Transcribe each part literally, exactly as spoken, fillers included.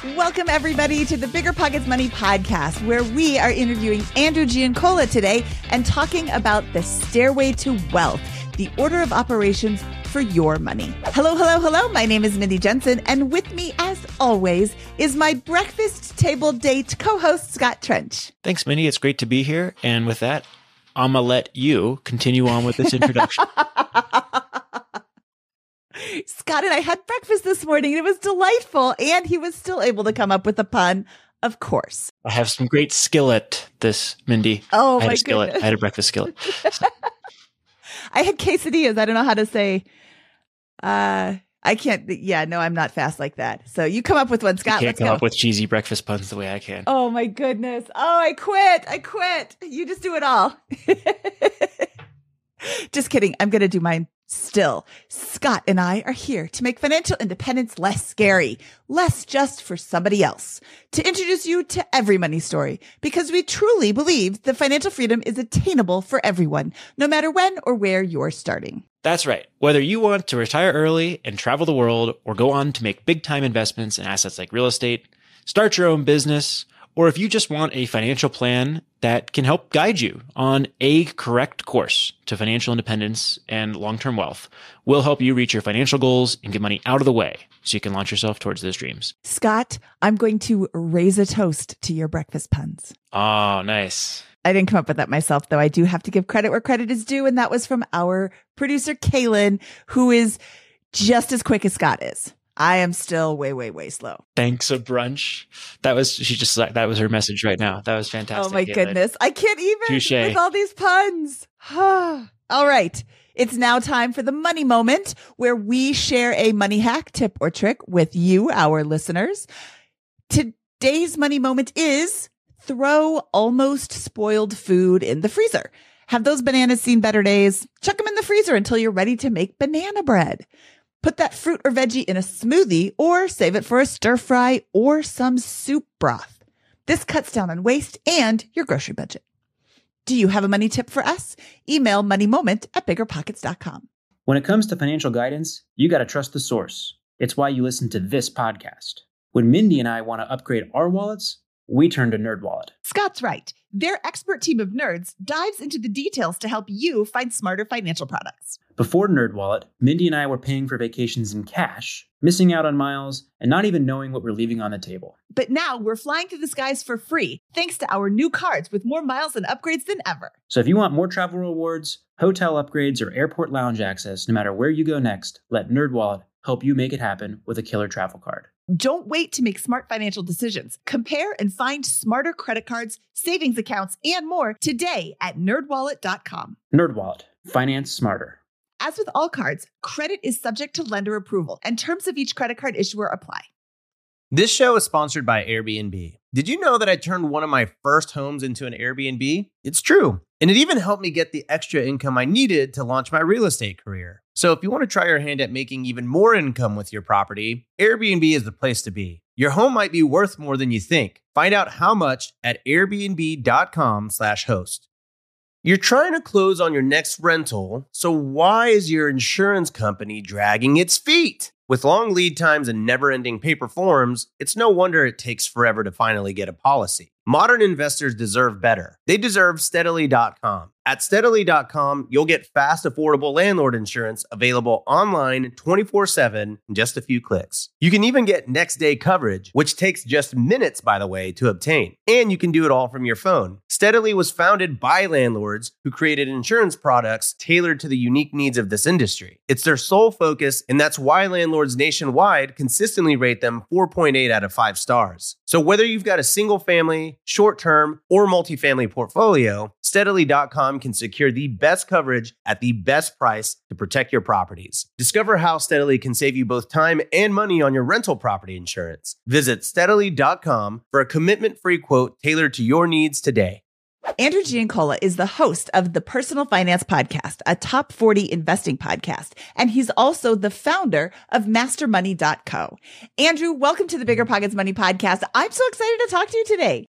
Welcome, everybody, to the Bigger Pockets Money podcast, where we are interviewing Andrew Giancola today and talking about the stairway to wealth, the order of operations for your money. Hello, hello, hello. My name is Mindy Jensen, and with me, as always, is my breakfast table date co-host, Scott Trench. Thanks, Mindy. It's great to be here. And with that, I'm going to let you continue on with this introduction. Scott and I had breakfast this morning. It was delightful. And he was still able to come up with a pun, of course. I have some great skillet this, Mindy. Oh, I had my a skillet. goodness. I had a breakfast skillet. I had quesadillas. I don't know how to say, uh, I can't. Yeah, no, I'm not fast like that. So you come up with one, Scott. You can't Let's come go. up with cheesy breakfast puns the way I can. Oh, my goodness. Oh, I quit. I quit. You just do it all. Just kidding. I'm going to do mine still. Scott and I are here to make financial independence less scary, less just for somebody else, to introduce you to every money story, because we truly believe that financial freedom is attainable for everyone, no matter when or where you're starting. That's right. Whether you want to retire early and travel the world, or go on to make big-time investments in assets like real estate, start your own business, or if you just want a financial plan that can help guide you on a correct course to financial independence and long-term wealth, we'll help you reach your financial goals and get money out of the way so you can launch yourself towards those dreams. Scott, I'm going to raise a toast to your breakfast puns. Oh, nice. I didn't come up with that myself, though. I do have to give credit where credit is due, and that was from our producer, Kaylin, who is just as quick as Scott is. I am still way, way, way slow. Thanks a brunch. That was, she just, that was her message right now. That was fantastic. Oh my Caitlin. goodness. I can't even Touché. with all these puns. All right. It's now time for the money moment, where we share a money hack, tip, or trick with you, our listeners. Today's money moment is throw almost spoiled food in the freezer. Have those bananas seen better days? Chuck them in the freezer until you're ready to make banana bread. Put that fruit or veggie in a smoothie, or save it for a stir fry or some soup broth. This cuts down on waste and your grocery budget. Do you have a money tip for us? Email moneymoment at bigger pockets dot com. When it comes to financial guidance, you got to trust the source. It's why you listen to this podcast. When Mindy and I want to upgrade our wallets, we turn to NerdWallet. Scott's right. Their expert team of nerds dives into the details to help you find smarter financial products. Before NerdWallet, Mindy and I were paying for vacations in cash, missing out on miles, and not even knowing what we're leaving on the table. But now we're flying through the skies for free, thanks to our new cards with more miles and upgrades than ever. So if you want more travel rewards, hotel upgrades, or airport lounge access, no matter where you go next, let NerdWallet help you make it happen with a killer travel card. Don't wait to make smart financial decisions. Compare and find smarter credit cards, savings accounts, and more today at nerd wallet dot com. NerdWallet. Finance smarter. As with all cards, credit is subject to lender approval, and terms of each credit card issuer apply. This show is sponsored by Airbnb. Did you know that I turned one of my first homes into an Airbnb? It's true. And it even helped me get the extra income I needed to launch my real estate career. So if you want to try your hand at making even more income with your property, Airbnb is the place to be. Your home might be worth more than you think. Find out how much at airbnb dot com slash host. You're trying to close on your next rental, so why is your insurance company dragging its feet? With long lead times and never-ending paper forms, it's no wonder it takes forever to finally get a policy. Modern investors deserve better. They deserve steadily dot com. At steadily dot com, you'll get fast, affordable landlord insurance available online twenty-four seven in just a few clicks. You can even get next-day coverage, which takes just minutes, by the way, to obtain. And you can do it all from your phone. Steadily was founded by landlords who created insurance products tailored to the unique needs of this industry. It's their sole focus, and that's why landlords nationwide consistently rate them four point eight out of five stars. So whether you've got a single-family, short-term, or multifamily portfolio, steadily dot com can secure the best coverage at the best price to protect your properties. Discover how Steadily can save you both time and money on your rental property insurance. Visit steadily dot com for a commitment-free quote tailored to your needs today. Andrew Giancola is the host of the Personal Finance Podcast, a top forty investing podcast, and he's also the founder of master money dot co. Andrew, welcome to the Bigger Pockets Money Podcast. I'm so excited to talk to you today.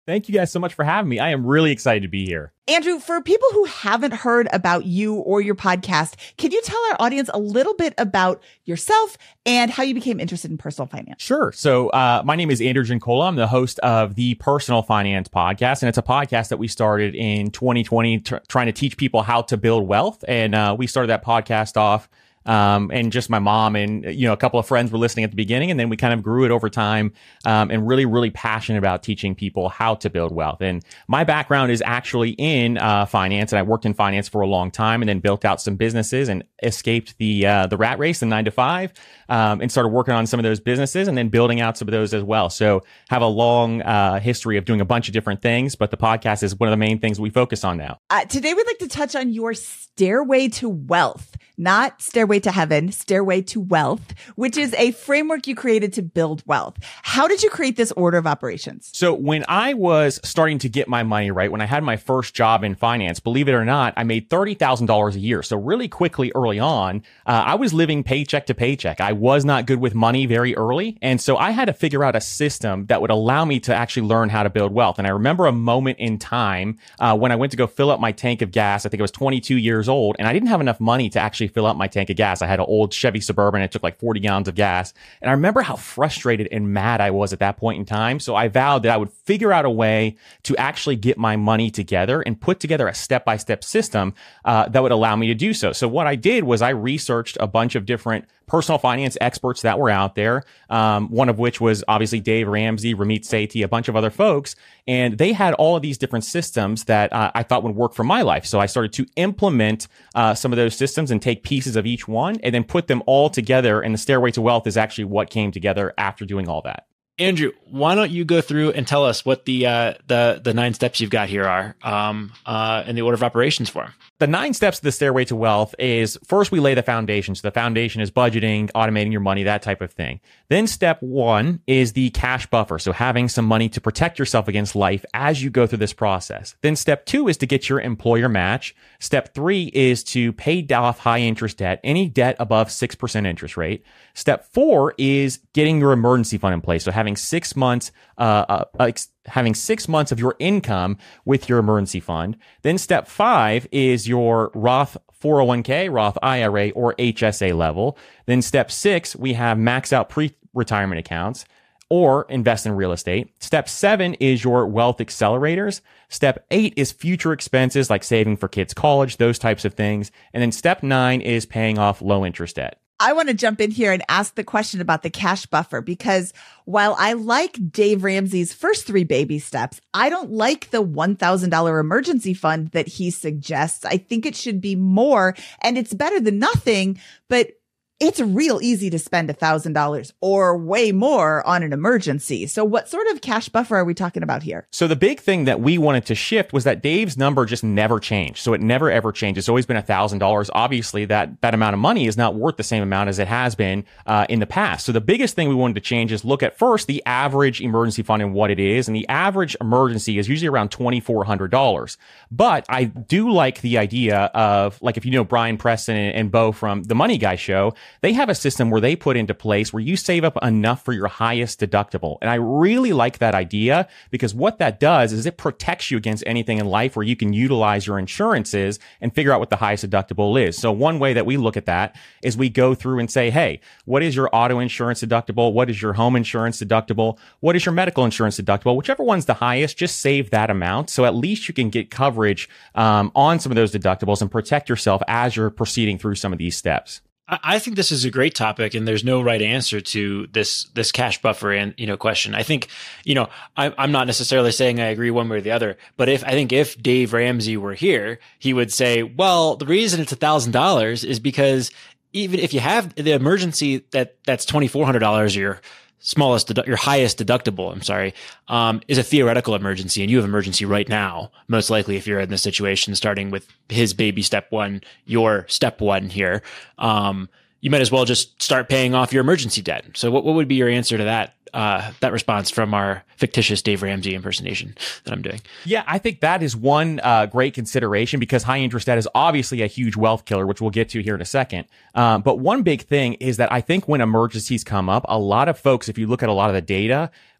Thank you guys so much for having me. I am really excited to be here. Andrew, for people who haven't heard about you or your podcast, can you tell our audience a little bit about yourself and how you became interested in personal finance? Sure. So uh, my name is Andrew Giancola. I'm the host of the Personal Finance Podcast, and it's a podcast that we started in twenty twenty, tr- trying to teach people how to build wealth. And uh, we started that podcast off Um, and just my mom and, you know, a couple of friends were listening at the beginning, and then we kind of grew it over time, um, and really, really passionate about teaching people how to build wealth. And my background is actually in, uh, finance, and I worked in finance for a long time and then built out some businesses and escaped the, uh, the rat race, the nine to five, um, and started working on some of those businesses and then building out some of those as well. So have a long, uh, history of doing a bunch of different things, but the podcast is one of the main things we focus on now. Uh, today we'd like to touch on your stairway to wealth, not stairway to heaven, stairway to wealth, which is a framework you created to build wealth. How did you create this order of operations? So when I was starting to get my money right, when I had my first job in finance, believe it or not, I made thirty thousand dollars a year. So really quickly early on, uh, I was living paycheck to paycheck. I was not good with money very early. And so I had to figure out a system that would allow me to actually learn how to build wealth. And I remember a moment in time uh, when I went to go fill up my tank of gas. I think I was twenty-two years old, and I didn't have enough money to actually fill up my tank of gas. I had an old Chevy Suburban. It took like forty gallons of gas. And I remember how frustrated and mad I was at that point in time. So I vowed that I would figure out a way to actually get my money together and put together a step-by-step system uh, that would allow me to do so. So what I did was I researched a bunch of different personal finance experts that were out there, um, one of which was obviously Dave Ramsey, Ramit Sethi, a bunch of other folks. And they had all of these different systems that uh, I thought would work for my life. So I started to implement uh, some of those systems and take pieces of each one and then put them all together. And the Stairway to Wealth is actually what came together after doing all that. Andrew, why don't you go through and tell us what the uh, the the nine steps you've got here are, um, uh, and the order of operations for them? The nine steps of the Stairway to Wealth is, first we lay the foundation. So the foundation is budgeting, automating your money, that type of thing. Then step one is the cash buffer. So having some money to protect yourself against life as you go through this process. Then step two is to get your employer match. Step three is to pay off high interest debt, any debt above six percent interest rate. Step four is getting your emergency fund in place. So having six months, uh, uh, having six months of your income with your emergency fund. Then step five is your Roth four oh one k, Roth I R A, or H S A level. Then step six, we have max out pre-retirement accounts or invest in real estate. Step seven is your wealth accelerators. Step eight is future expenses like saving for kids' college, those types of things. And then step nine is paying off low interest debt. I want to jump in here and ask the question about the cash buffer, because while I like Dave Ramsey's first three baby steps, I don't like the one thousand dollars emergency fund that he suggests. I think it should be more, and it's better than nothing, but it's real easy to spend one thousand dollars or way more on an emergency. So what sort of cash buffer are we talking about here? So the big thing that we wanted to shift was that Dave's number just never changed. So it never, ever changed. It's always been one thousand dollars. Obviously, that, that amount of money is not worth the same amount as it has been uh, in the past. So the biggest thing we wanted to change is look at first the average emergency fund and what it is. And the average emergency is usually around twenty-four hundred dollars. But I do like the idea of, like, if you know Brian Preston and, and Bo from the Money Guy show, they have a system where they put into place where you save up enough for your highest deductible. And I really like that idea, because what that does is it protects you against anything in life where you can utilize your insurances and figure out what the highest deductible is. So one way that we look at that is we go through and say, hey, what is your auto insurance deductible? What is your home insurance deductible? What is your medical insurance deductible? Whichever one's the highest, just save that amount. So at least you can get coverage um, on some of those deductibles and protect yourself as you're proceeding through some of these steps. I think this is a great topic, and there's no right answer to this this cash buffer and you know question. I think you know I'm I'm not necessarily saying I agree one way or the other, but if I think if Dave Ramsey were here, he would say, well, the reason it's a thousand dollars is because even if you have the emergency that that's twenty four hundred dollars, your smallest, dedu- your highest deductible, I'm sorry, um, is a theoretical emergency, and you have emergency right now. Most likely, if you're in this situation, starting with his baby step one, your step one here, um, you might as well just start paying off your emergency debt. So, what, what would be your answer to that? Uh, that response from our fictitious Dave Ramsey impersonation that I'm doing? Yeah, I think that is one uh, great consideration, because high interest debt is obviously a huge wealth killer, which we'll get to here in a second. Um, but one big thing is that I think when emergencies come up, a lot of folks, if you look at a lot of the data,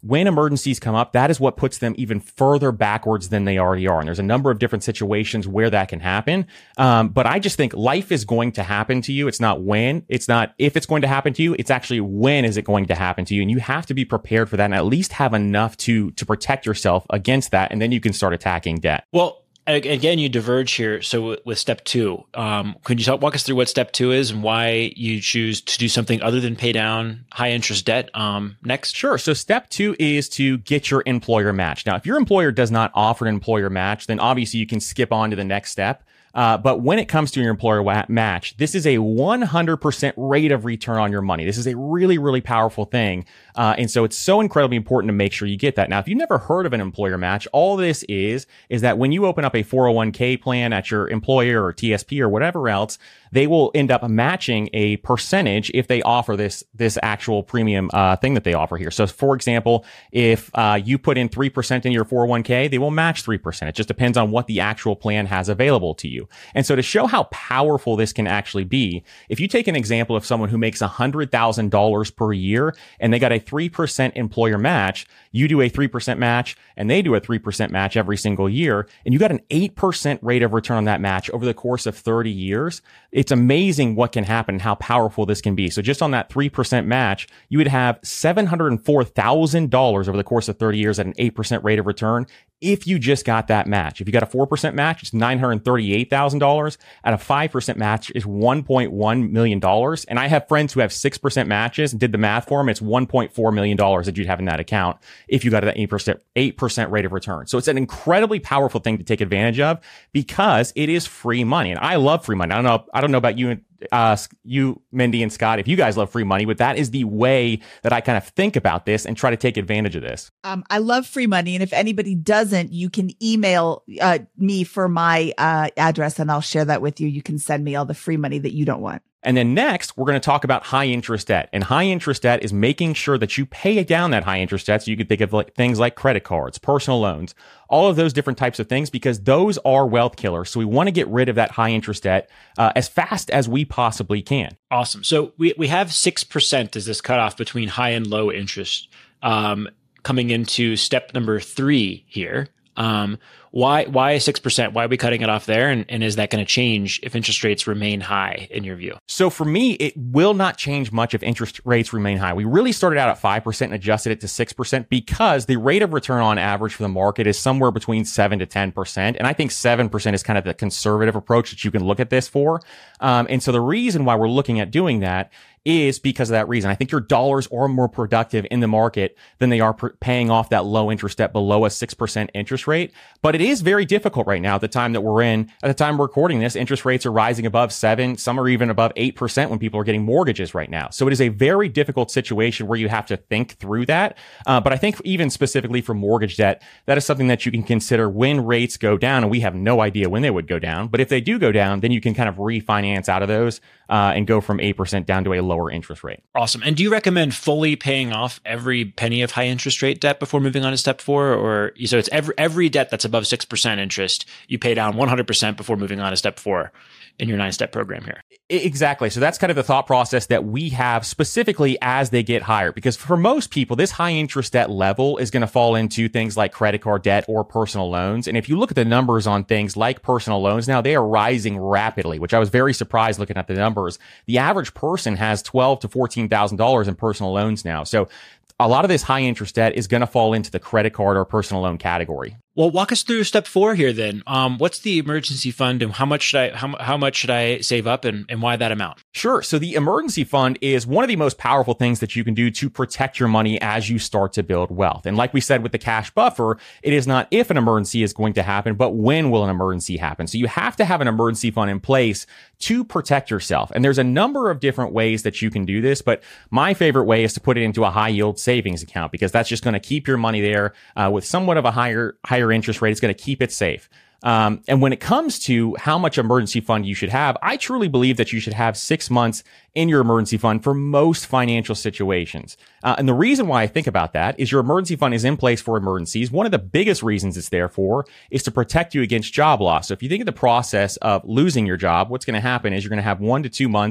when emergencies come up, that is what puts them even further backwards than they already are. And there's a number of different situations where that can happen. Um, but I just think life is going to happen to you. It's not when, it's not if it's going to happen to you. It's actually when is it going to happen to you. And you have to be prepared for that and at least have enough to, to protect yourself against that. And then you can start attacking debt. Well, again, you diverge here. So with step two, um, could you talk, walk us through what step two is and why you choose to do something other than pay down high interest debt um, next? Sure. So step two is to get your employer match. Now, if your employer does not offer an employer match, then obviously you can skip on to the next step. Uh, but when it comes to your employer wa- match, this is a one hundred percent rate of return on your money. This is a really, really powerful thing. Uh, and so it's so incredibly important to make sure you get that. Now, if you've never heard of an employer match, all this is, is that when you open up a four oh one k plan at your employer or T S P or whatever else, they will end up matching a percentage if they offer this, this actual premium, uh, thing that they offer here. So for example, if, uh, you put in three percent in your four oh one k, they will match three percent. It just depends on what the actual plan has available to you. And so to show how powerful this can actually be, if you take an example of someone who makes one hundred thousand dollars per year and they got a three percent employer match, you do a three percent match and they do a three percent match every single year, and you got an eight percent rate of return on that match over the course of thirty years. It's amazing what can happen and how powerful this can be. So just on that three percent match, you would have seven hundred four thousand dollars over the course of thirty years at an eight percent rate of return. If you just got that match, if you got a four percent match, it's nine hundred thirty-eight thousand dollars. At a five percent match is one point one million dollars. And I have friends who have six percent matches and did the math for them. It's one point four million dollars that you'd have in that account if you got that eight percent, eight percent rate of return. So it's an incredibly powerful thing to take advantage of because it is free money. And I love free money. I don't know, I don't know about you uh, you, Mindy and Scott, if you guys love free money, but that is the way that I kind of think about this and try to take advantage of this. Um, I love free money. And if anybody doesn't, you can email uh, me for my uh, address and I'll share that with you. You can send me all the free money that you don't want. And then next, we're going to talk about high interest debt. And high interest debt is making sure that you pay down that high interest debt. So you can think of like things like credit cards, personal loans, all of those different types of things, because those are wealth killers. So we want to get rid of that high interest debt uh, as fast as we possibly can. Awesome. So we, we have six percent as this cutoff between high and low interest um, coming into step number three here. Um, why, why six percent? Why are we cutting it off there? And, and is that going to change if interest rates remain high in your view? So for me, it will not change much if interest rates remain high. We really started out at five percent and adjusted it to six percent because the rate of return on average for the market is somewhere between seven to ten percent. And I think seven percent is kind of the conservative approach that you can look at this for. Um, and so the reason why we're looking at doing that is because of that reason. I think your dollars are more productive in the market than they are pr- paying off that low interest debt below a six percent interest rate. But it is very difficult right now at the time that we're in. At the time we're recording this, interest rates are rising above seven. Some are even above eight percent when people are getting mortgages right now. So it is a very difficult situation where you have to think through that. Uh, but I think even specifically for mortgage debt, that is something that you can consider when rates go down. And we have no idea when they would go down. But if they do go down, then you can kind of refinance out of those uh, and go from eight percent down to a lower interest rate. Awesome. And do you recommend fully paying off every penny of high interest rate debt before moving on to step four? Or so it's every every debt that's above six percent interest, you pay down one hundred percent before moving on to step four in your nine step program here. Exactly. So that's kind of the thought process that we have specifically as they get higher, because for most people, this high interest debt level is going to fall into things like credit card debt or personal loans. And if you look at the numbers on things like personal loans now, they are rising rapidly, which I was very surprised looking at the numbers. The average person has twelve to fourteen thousand dollars in personal loans now. So a lot of this high interest debt is going to fall into the credit card or personal loan category. Well, walk us through step four here then. Um, what's the emergency fund and how much should I how, how much should I save up and, and why that amount? Sure. So the emergency fund is one of the most powerful things that you can do to protect your money as you start to build wealth. And like we said with the cash buffer, it is not if an emergency is going to happen, but when will an emergency happen? So you have to have an emergency fund in place to protect yourself. And there's a number of different ways that you can do this, but my favorite way is to put it into a high yield savings account, because that's just going to keep your money there uh, with somewhat of a higher higher interest rate. It's going to keep it safe. Um, and when it comes to how much emergency fund you should have, I truly believe that you should have six months in your emergency fund for most financial situations. Uh, and the reason why I think about that is your emergency fund is in place for emergencies. One of the biggest reasons it's there for is to protect you against job loss. So if you think of the process of losing your job, what's going to happen is you're going to have one to two months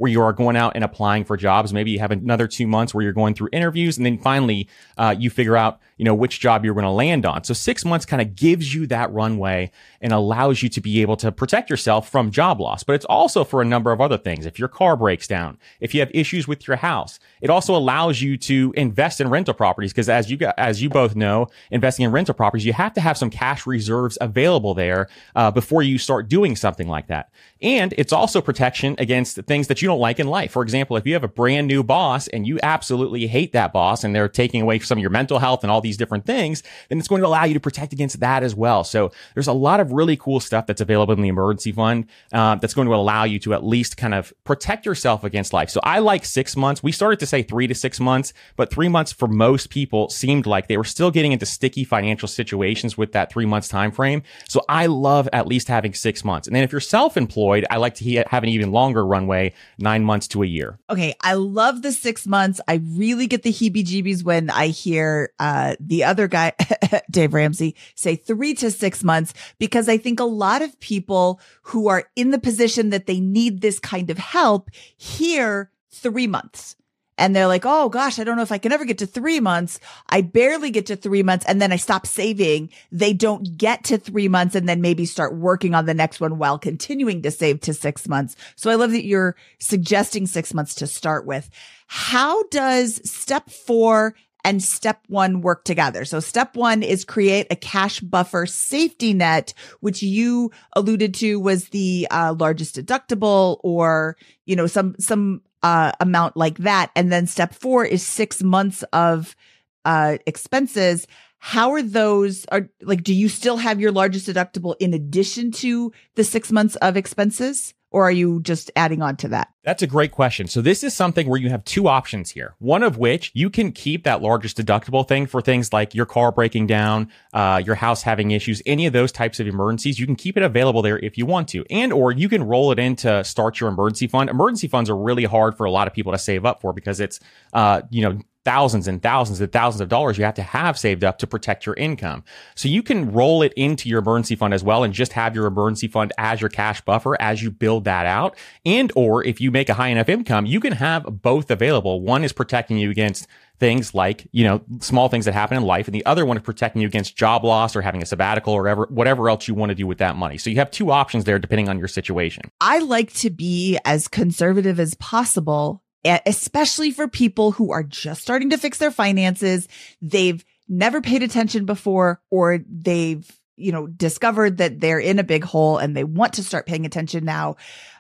where you are going out and applying for jobs. Maybe you have another two months where you're going through interviews, and then finally uh, you figure out, you know, which job you're going to land on. So six months kind of gives you that runway and allows you to be able to protect yourself from job loss. But it's also for a number of other things. If your car breaks down, if you have issues with your house, it also allows you to invest in rental properties, because as you got, as you both know, investing in rental properties, you have to have some cash reserves available there uh, before you start doing something like that. And it's also protection against things that you don't like in life. For example, if you have a brand new boss and you absolutely hate that boss and they're taking away some of your mental health and all these different things, then it's going to allow you to protect against that as well. So there's a lot of really cool stuff that's available in the emergency fund uh, that's going to allow you to at least kind of protect yourself against life. So I like six months. We started to say three to six months, but three months for most people seemed like they were still getting into sticky financial situations with that three months time frame. So I love at least having six months. And then if you're self-employed, I like to have an even longer runway, nine months to a year. Okay, I love the six months. I really get the heebie-jeebies when I hear uh, the other guy, Dave Ramsey, say three to six months, because I think a lot of people who are in the position that they need this kind of help hear three months. And they're like, oh gosh, I don't know if I can ever get to three months. I barely get to three months. And then I stop saving. They don't get to three months and then maybe start working on the next one while continuing to save to six months. So I love that you're suggesting six months to start with. How does step four and step one work together? So step one is create a cash buffer safety net, which you alluded to was the uh, largest deductible, or, you know, some, some, uh, amount like that. And then step four is six months of, uh, expenses. How are those are like, do you still have your largest deductible in addition to the six months of expenses? Or are you just adding on to that? That's a great question. So this is something where you have two options here. One of which you can keep that largest deductible thing for things like your car breaking down, uh, your house having issues, any of those types of emergencies. You can keep it available there if you want to. And or you can roll it in to start your emergency fund. Emergency funds are really hard for a lot of people to save up for because it's, uh, you know, thousands and thousands and thousands of dollars you have to have saved up to protect your income. So you can roll it into your emergency fund as well and just have your emergency fund as your cash buffer as you build that out. And or if you make a high enough income, you can have both available. One is protecting you against things like, you know, small things that happen in life. And the other one is protecting you against job loss or having a sabbatical or whatever, whatever else you want to do with that money. So you have two options there depending on your situation. I like to be as conservative as possible, especially for people who are just starting to fix their finances. They've never paid attention before, or they've, you know, discovered that they're in a big hole and they want to start paying attention now.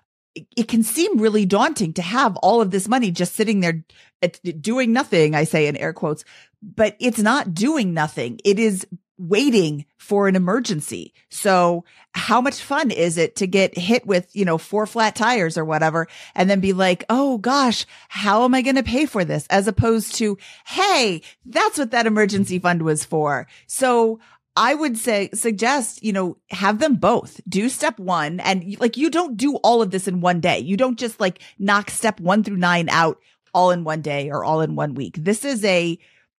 It can seem really daunting to have all of this money just sitting there doing nothing, I say in air quotes, but it's not doing nothing. It is waiting for an emergency. So how much fun is it to get hit with, you know, four flat tires or whatever, and then be like, oh gosh, how am I going to pay for this? As opposed to, hey, that's what that emergency fund was for. So I would say, suggest, you know, have them both. Do step one. And like, you don't do all of this in one day. You don't just like knock step one through nine out all in one day or all in one week. This is a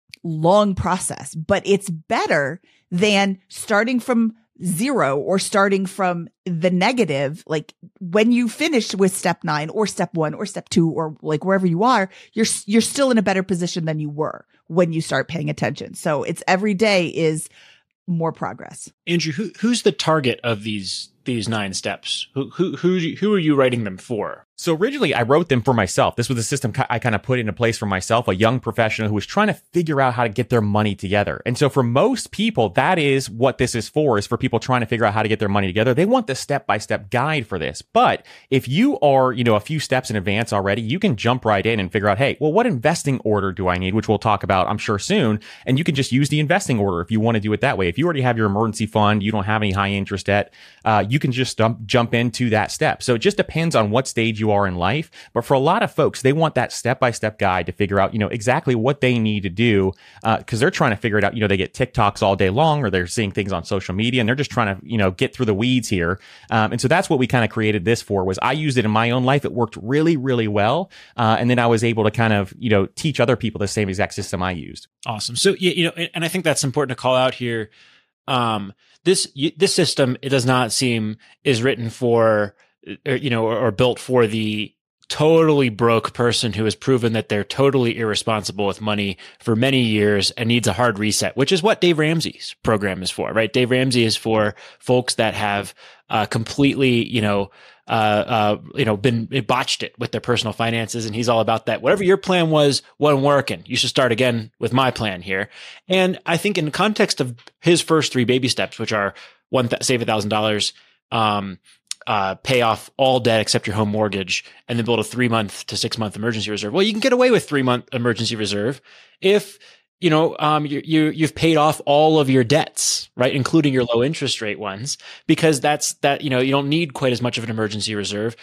long process, but it's better than starting from zero or starting from the negative. Like when you finish with step nine or step one or step two or like wherever you are, you're, you're still in a better position than you were when you start paying attention. So it's every day is more progress. Andrew, who, who's the target of these these nine steps? Who who who who are you writing them for? So originally I wrote them for myself. This was a system I kind of put into place for myself, a young professional who was trying to figure out how to get their money together. And so for most people, that is what this is for, is for people trying to figure out how to get their money together. They want the step-by-step guide for this. But if you are, you know, a few steps in advance already, you can jump right in and figure out, hey, well, what investing order do I need? Which we'll talk about, I'm sure, soon. And you can just use the investing order if you want to do it that way. If you already have your emergency fund, you don't have any high interest debt, uh, you can just dump, jump into that step. So it just depends on what stage you are in life. But for a lot of folks, they want that step-by-step guide to figure out, you know, exactly what they need to do, uh, because they're trying to figure it out. You know, they get TikToks all day long, or they're seeing things on social media, and they're just trying to, you know, get through the weeds here. Um, and so that's what we kind of created this for. Was I used it in my own life. It worked really, really well. Uh, and then I was able to kind of, you know, teach other people the same exact system I used. Awesome. So, you know, and I think that's important to call out here. Um, this, this system, it does not seem is written for, or, you know, or, or built for the totally broke person who has proven that they're totally irresponsible with money for many years and needs a hard reset, which is what Dave Ramsey's program is for, right? Dave Ramsey is for folks that have uh, completely, you know, uh, uh, you know, been botched it with their personal finances. And he's all about that. Whatever your plan was, wasn't working. You should start again with my plan here. And I think in the context of his first three baby steps, which are one, th- save a thousand dollars, um, uh, pay off all debt except your home mortgage, and then build a three month to six month emergency reserve. Well, you can get away with three month emergency reserve if, you know, um, you, you, you've paid off all of your debts, right? Including your low interest rate ones, because that's that, you know, you don't need quite as much of an emergency reserve.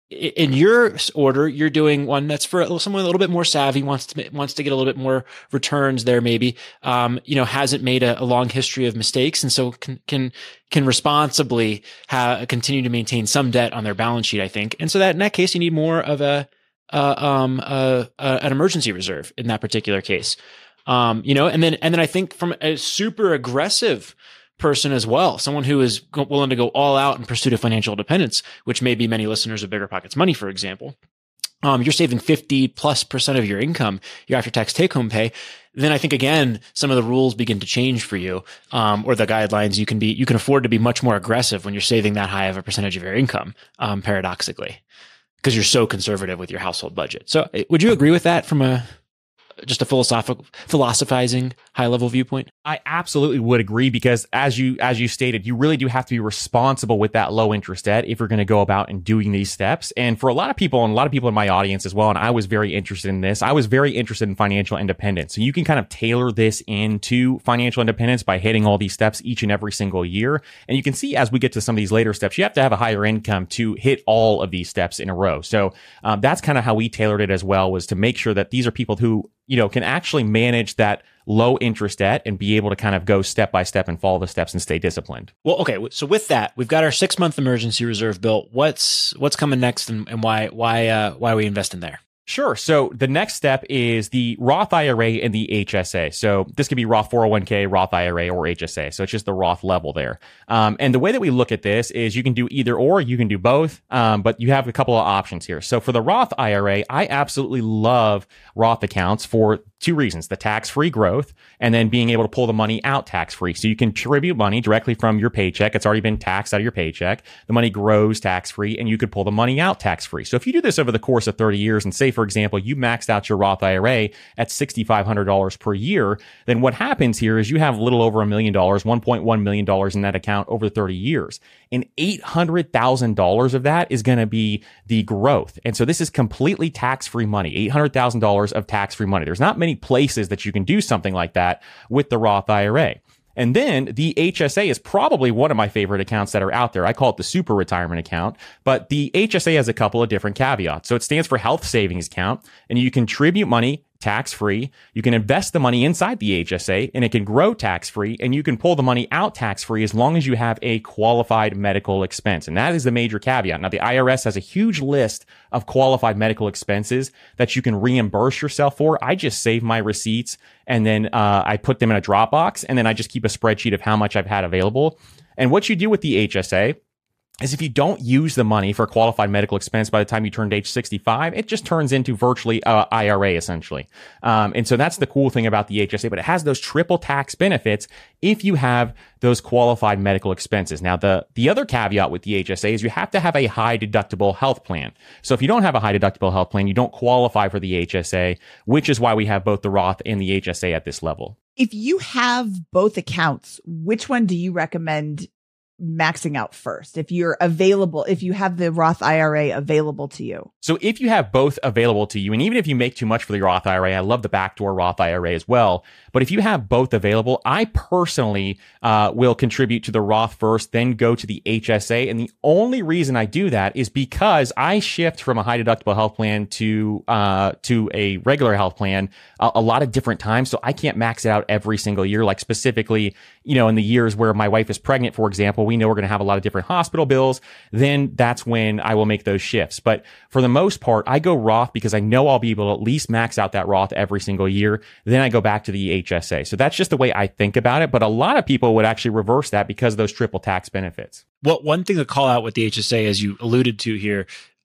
In your order, you're doing one that's for someone a little bit more savvy, wants to, wants to get a little bit more returns there, maybe, um, you know, hasn't made a, a long history of mistakes. And so can, can, can responsibly ha- continue to maintain some debt on their balance sheet, I think. And so that in that case, you need more of a, uh, um, uh, uh, an emergency reserve in that particular case. Um, you know, and then, and then I think from a super aggressive person as well, someone who is willing to go all out in pursuit of financial independence, which may be many listeners of Bigger Pockets Money, for example. Um, you're saving fifty plus percent of your income, your after tax take home pay. Then I think again, some of the rules begin to change for you, um, or the guidelines. You can be, you can afford to be much more aggressive when you're saving that high of a percentage of your income, um, paradoxically, because you're so conservative with your household budget. So would you agree with that from a, just a philosophical, philosophizing high level viewpoint? I absolutely would agree, because as you, as you stated, you really do have to be responsible with that low interest debt if you're going to go about and doing these steps. And for a lot of people, and a lot of people in my audience as well, and I was very interested in this, I was very interested in financial independence. So you can kind of tailor this into financial independence by hitting all these steps each and every single year. And you can see as we get to some of these later steps, you have to have a higher income to hit all of these steps in a row. So um, that's kind of how we tailored it as well, was to make sure that these are people who, you know, can actually manage that low interest debt and be able to kind of go step by step and follow the steps and stay disciplined. Well, okay. So with that, we've got our six month emergency reserve built. What's, what's coming next, and, and why, why, uh, why are we investing there? Sure. So the next step is the Roth I R A and the H S A. So this could be Roth four oh one k, Roth I R A, or H S A. So it's just the Roth level there. Um, and the way that we look at this is you can do either or, you can do both, um, but you have a couple of options here. So for the Roth I R A, I absolutely love Roth accounts for two reasons: the tax-free growth, and then being able to pull the money out tax-free. So you can contribute money directly from your paycheck. It's already been taxed out of your paycheck. The money grows tax-free, and you could pull the money out tax-free. So if you do this over the course of thirty years, and say, for example, you maxed out your Roth I R A at six thousand five hundred dollars per year, then what happens here is you have a little over a million dollars, one point one million dollars in that account over thirty years. And eight hundred thousand dollars of that is going to be the growth. And so this is completely tax-free money, eight hundred thousand dollars of tax-free money. There's not many places that you can do something like that with the Roth I R A. And then the H S A is probably one of my favorite accounts that are out there. I call it the super retirement account, but the H S A has a couple of different caveats. So it stands for health savings account, and you contribute money tax-free. You can invest the money inside the H S A, and it can grow tax-free, and you can pull the money out tax-free as long as you have a qualified medical expense. And that is the major caveat. Now, the I R S has a huge list of qualified medical expenses that you can reimburse yourself for. I just save my receipts, and then uh, I put them in a Dropbox, and then I just keep a spreadsheet of how much I've had available. And what you do with the H S A is if you don't use the money for a qualified medical expense by the time you turned age sixty-five, it just turns into virtually a I R A essentially. Um, and so that's the cool thing about the H S A, but it has those triple tax benefits if you have those qualified medical expenses. Now, the, the other caveat with the H S A is you have to have a high deductible health plan. So if you don't have a high deductible health plan, you don't qualify for the H S A, which is why we have both the Roth and the H S A at this level. If you have both accounts, which one do you recommend maxing out first, if you're available, if you have the Roth I R A available to you? So if you have both available to you, and even if you make too much for the Roth I R A, I love the backdoor Roth I R A as well. But if you have both available, I personally uh, will contribute to the Roth first, then go to the H S A. And the only reason I do that is because I shift from a high deductible health plan to uh, to a regular health plan a, a lot of different times. So I can't max it out every single year. Like specifically, you know, in the years where my wife is pregnant, for example, we know we're going to have a lot of different hospital bills. Then that's when I will make those shifts. But for the most part, I go Roth because I know I'll be able to at least max out that Roth every single year. Then I go back to the H S A. So that's just the way I think about it. But a lot of people would actually reverse that because of those triple tax benefits. Well, one thing to call out with the H S A, as you alluded to here,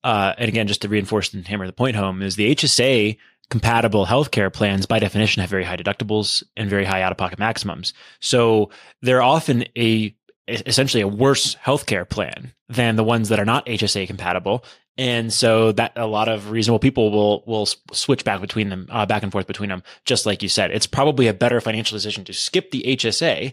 uh, and again, just to reinforce and hammer the point home, is the H S A compatible healthcare plans by definition have very high deductibles and very high out-of-pocket maximums. So they're often a essentially a worse healthcare plan than the ones that are not H S A compatible. And so that a lot of reasonable people will will switch back between them, uh, back and forth between them. Just like you said, it's probably a better financial decision to skip the H S A.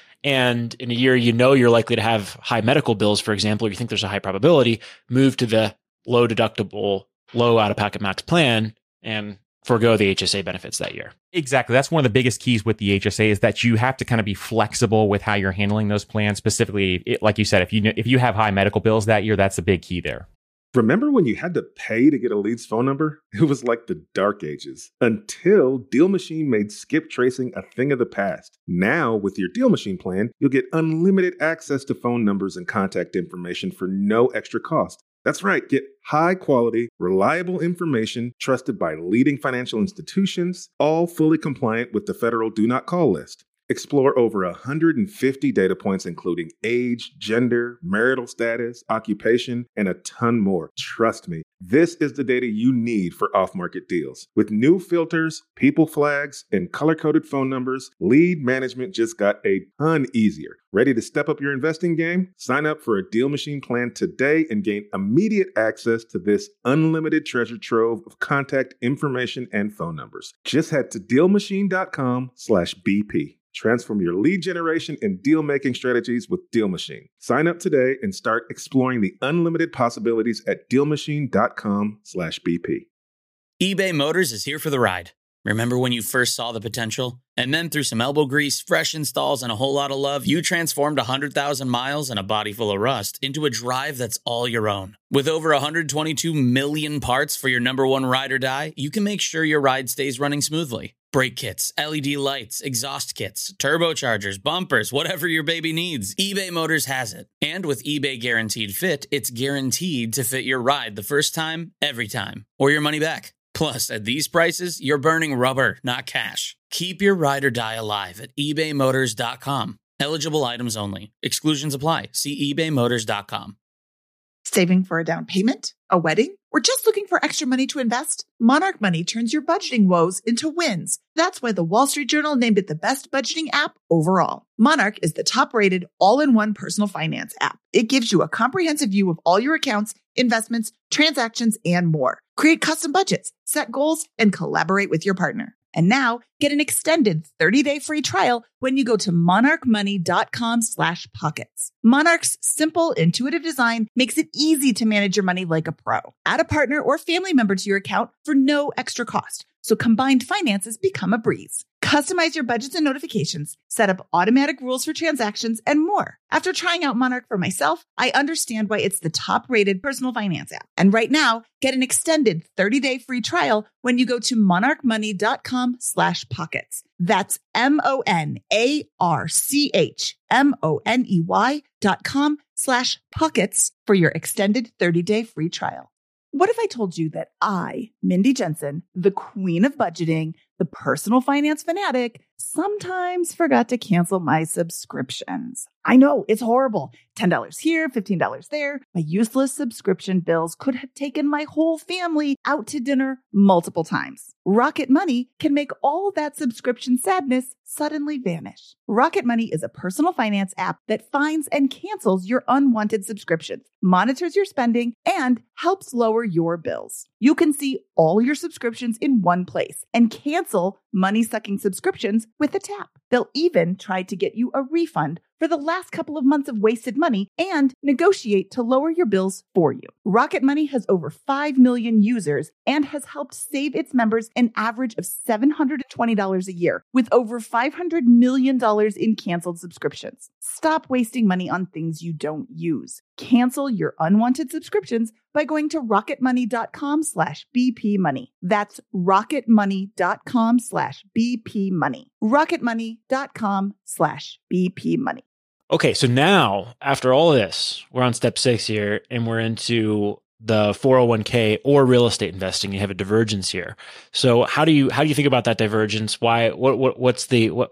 And in a year, you know, you're likely to have high medical bills, for example, or you think there's a high probability, move to the low deductible, low out-of-pocket max plan and forego the H S A benefits that year. Exactly. That's one of the biggest keys with the H S A is that you have to kind of be flexible with how you're handling those plans. Specifically, it, like you said, if you if you have high medical bills that year, that's a big key there. Remember when you had to pay to get a lead's phone number? It was like the dark ages until Deal Machine made skip tracing a thing of the past. Now, with your Deal Machine plan, you'll get unlimited access to phone numbers and contact information for no extra cost. That's right, get high-quality, reliable information trusted by leading financial institutions, all fully compliant with the federal Do Not Call list. Explore over one hundred fifty data points, including age, gender, marital status, occupation, and a ton more. Trust me, this is the data you need for off-market deals. With new filters, people flags, and color-coded phone numbers, lead management just got a ton easier. Ready to step up your investing game? Sign up for a Deal Machine plan today and gain immediate access to this unlimited treasure trove of contact information and phone numbers. Just head to DealMachine.com slash BP. Transform your lead generation and deal-making strategies with Deal Machine. Sign up today and start exploring the unlimited possibilities at DealMachine.com slash BP. eBay Motors is here for the ride. Remember when you first saw the potential? And then through some elbow grease, fresh installs, and a whole lot of love, you transformed one hundred thousand miles and a body full of rust into a drive that's all your own. With over one hundred twenty-two million parts for your number one ride or die, you can make sure your ride stays running smoothly. Brake kits, L E D lights, exhaust kits, turbochargers, bumpers, whatever your baby needs, eBay Motors has it. And with eBay Guaranteed Fit, it's guaranteed to fit your ride the first time, every time, or your money back. Plus, at these prices, you're burning rubber, not cash. Keep your ride or die alive at ebay motors dot com. Eligible items only. Exclusions apply. See ebay motors dot com. Saving for a down payment, a wedding, or just looking for extra money to invest? Monarch Money turns your budgeting woes into wins. That's why the Wall Street Journal named it the best budgeting app overall. Monarch is the top-rated all-in-one personal finance app. It gives you a comprehensive view of all your accounts, investments, transactions, and more. Create custom budgets, set goals, and collaborate with your partner. And now, get an extended thirty-day free trial when you go to monarchmoney.com slash pockets. Monarch's simple, intuitive design makes it easy to manage your money like a pro. Add a partner or family member to your account for no extra cost, so combined finances become a breeze. Customize your budgets and notifications, set up automatic rules for transactions, and more. After trying out Monarch for myself, I understand why it's the top-rated personal finance app. And right now, get an extended thirty-day free trial when you go to monarchmoney.com slash pockets. That's M-O-N-A-R-C-H-M-O-N-E-Y dot com slash pockets for your extended thirty-day free trial. What if I told you that I, Mindy Jensen, the queen of budgeting, the personal finance fanatic, sometimes forgot to cancel my subscriptions? I know, it's horrible. ten dollars here, fifteen dollars there. My useless subscription bills could have taken my whole family out to dinner multiple times. Rocket Money can make all that subscription sadness suddenly vanish. Rocket Money is a personal finance app that finds and cancels your unwanted subscriptions, monitors your spending, and helps lower your bills. You can see all your subscriptions in one place and cancel money-sucking subscriptions with a tap. They'll even try to get you a refund for the last couple of months of wasted money and negotiate to lower your bills for you. Rocket Money has over five million users and has helped save its members an average of seven hundred twenty dollars a year, with over five hundred million dollars in canceled subscriptions. Stop wasting money on things you don't use. Cancel your unwanted subscriptions by going to rocketmoney.com slash BP money. That's rocketmoney.com slash BP money. rocketmoney.com slash BP money. Okay, so now after all of this, we're on step six here, and we're into the four oh one k or real estate investing. You have a divergence here. So how do you how do you think about that divergence? Why? What? What? What's the? What,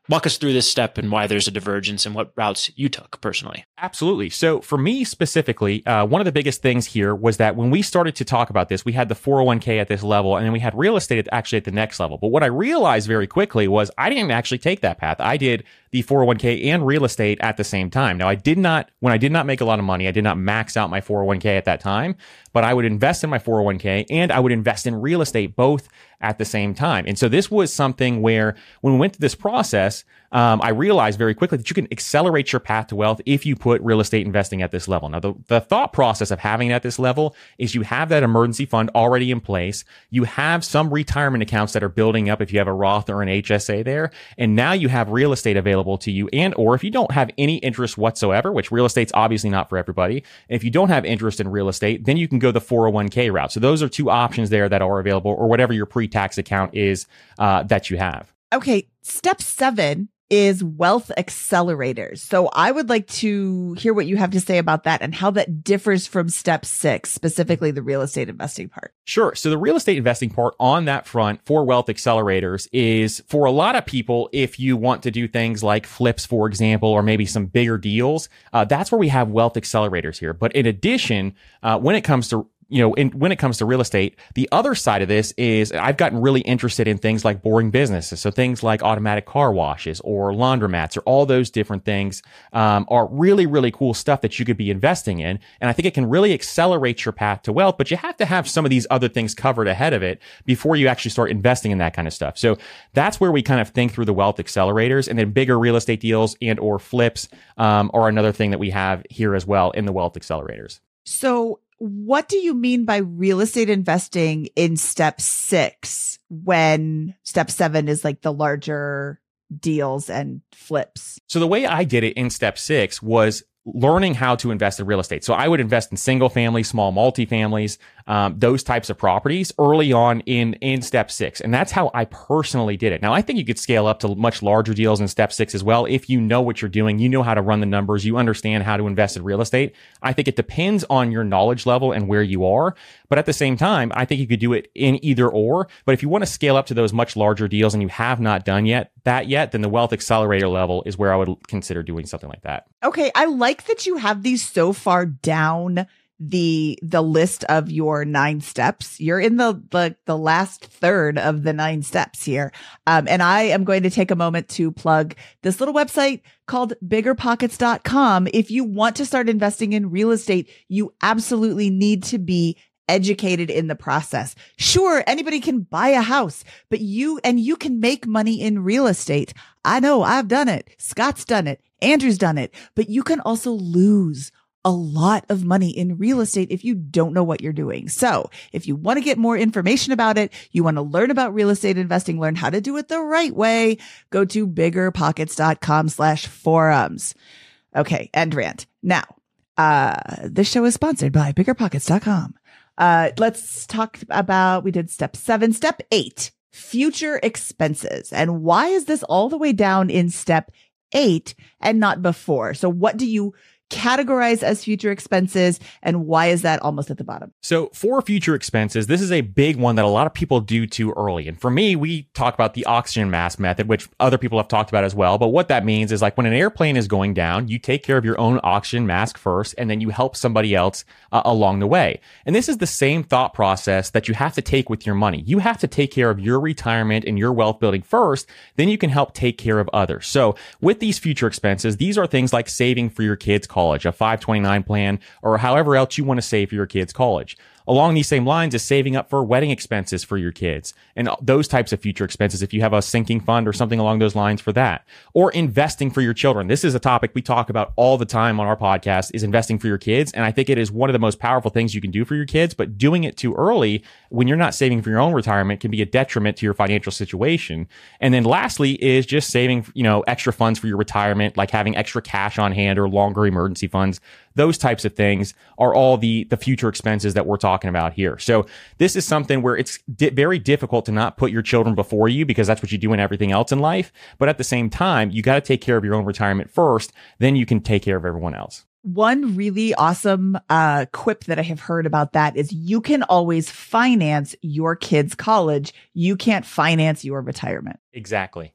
Walk us through this step and why there's a divergence and what routes you took personally. Absolutely. So for me specifically, uh, one of the biggest things here was that when we started to talk about this, we had the four oh one k at this level, and then we had real estate at, actually at the next level. But what I realized very quickly was I didn't actually take that path. I did the four oh one k and real estate at the same time. Now, I did not, when I did not make a lot of money, I did not max out my four oh one k at that time, but I would invest in my four oh one k and I would invest in real estate both at the same time. And so this was something where when we went through this process, um, I realized very quickly that you can accelerate your path to wealth if you put real estate investing at this level. Now, the, the thought process of having it at this level is you have that emergency fund already in place. You have some retirement accounts that are building up if you have a Roth or an H S A there. And now you have real estate available to you. And, or if you don't have any interest whatsoever, which real estate's obviously not for everybody. If you don't have interest in real estate, then you can go the four oh one k route. So those are two options there that are available, or whatever your pre-tax account is uh, that you have. Okay. Step seven is wealth accelerators. So I would like to hear what you have to say about that and how that differs from step six, specifically the real estate investing part. Sure. So the real estate investing part on that front for wealth accelerators is for a lot of people, if you want to do things like flips, for example, or maybe some bigger deals, uh, that's where we have wealth accelerators here. But in addition, uh, when it comes to You know, in, when it comes to real estate, the other side of this is I've gotten really interested in things like boring businesses. So things like automatic car washes or laundromats or all those different things um, are really, really cool stuff that you could be investing in. And I think it can really accelerate your path to wealth, but you have to have some of these other things covered ahead of it before you actually start investing in that kind of stuff. So that's where we kind of think through the wealth accelerators, and then bigger real estate deals and or flips um, are another thing that we have here as well in the wealth accelerators. So what do you mean by real estate investing in step six when step seven is like the larger deals and flips? So the way I did it in step six was learning how to invest in real estate. So I would invest in single family, small multifamilies, um, those types of properties early on in, in step six. And that's how I personally did it. Now, I think you could scale up to much larger deals in step six as well. If you know what you're doing, you know how to run the numbers, you understand how to invest in real estate. I think it depends on your knowledge level and where you are. But at the same time, I think you could do it in either or. But if you want to scale up to those much larger deals and you have not done yet that yet, then the wealth accelerator level is where I would consider doing something like that. Okay. I like that you have these so far down the the list of your nine steps. You're in the the, the last third of the nine steps here. Um, and I am going to take a moment to plug this little website called bigger pockets dot com. If you want to start investing in real estate, you absolutely need to be educated in the process. Sure, anybody can buy a house, but you, and you can make money in real estate. I know, I've done it. Scott's done it. Andrew's done it, but you can also lose a lot of money in real estate if you don't know what you're doing. So if you want to get more information about it, you want to learn about real estate investing, learn how to do it the right way, go to bigger pockets dot com slash forums. Okay. End rant. Now, uh, this show is sponsored by bigger pockets dot com. Uh, let's talk about, we did step seven, step eight, future expenses. And why is this all the way down in step eight and not before? So what do you categorize as future expenses, and why is that almost at the bottom? So for future expenses, this is a big one that a lot of people do too early. And for me, we talk about the oxygen mask method, which other people have talked about as well. But what that means is like when an airplane is going down, you take care of your own oxygen mask first, and then you help somebody else uh, along the way. And this is the same thought process that you have to take with your money. You have to take care of your retirement and your wealth building first, then you can help take care of others. So with these future expenses, these are things like saving for your kids' college, a five twenty-nine plan, or however else you want to save for your kids' college. Along these same lines is saving up for wedding expenses for your kids and those types of future expenses if you have a sinking fund or something along those lines for that. Or investing for your children. This is a topic we talk about all the time on our podcast, is investing for your kids. And I think it is one of the most powerful things you can do for your kids, but doing it too early when you're not saving for your own retirement can be a detriment to your financial situation. And then lastly is just saving, you know, extra funds for your retirement, like having extra cash on hand or longer emergency funds. Those types of things are all the, the future expenses that we're talking about here. So this is something where it's di- very difficult to not put your children before you, because that's what you do in everything else in life. But at the same time, you got to take care of your own retirement first, then you can take care of everyone else. One really awesome uh, quip that I have heard about that is you can always finance your kids' college. You can't finance your retirement. Exactly.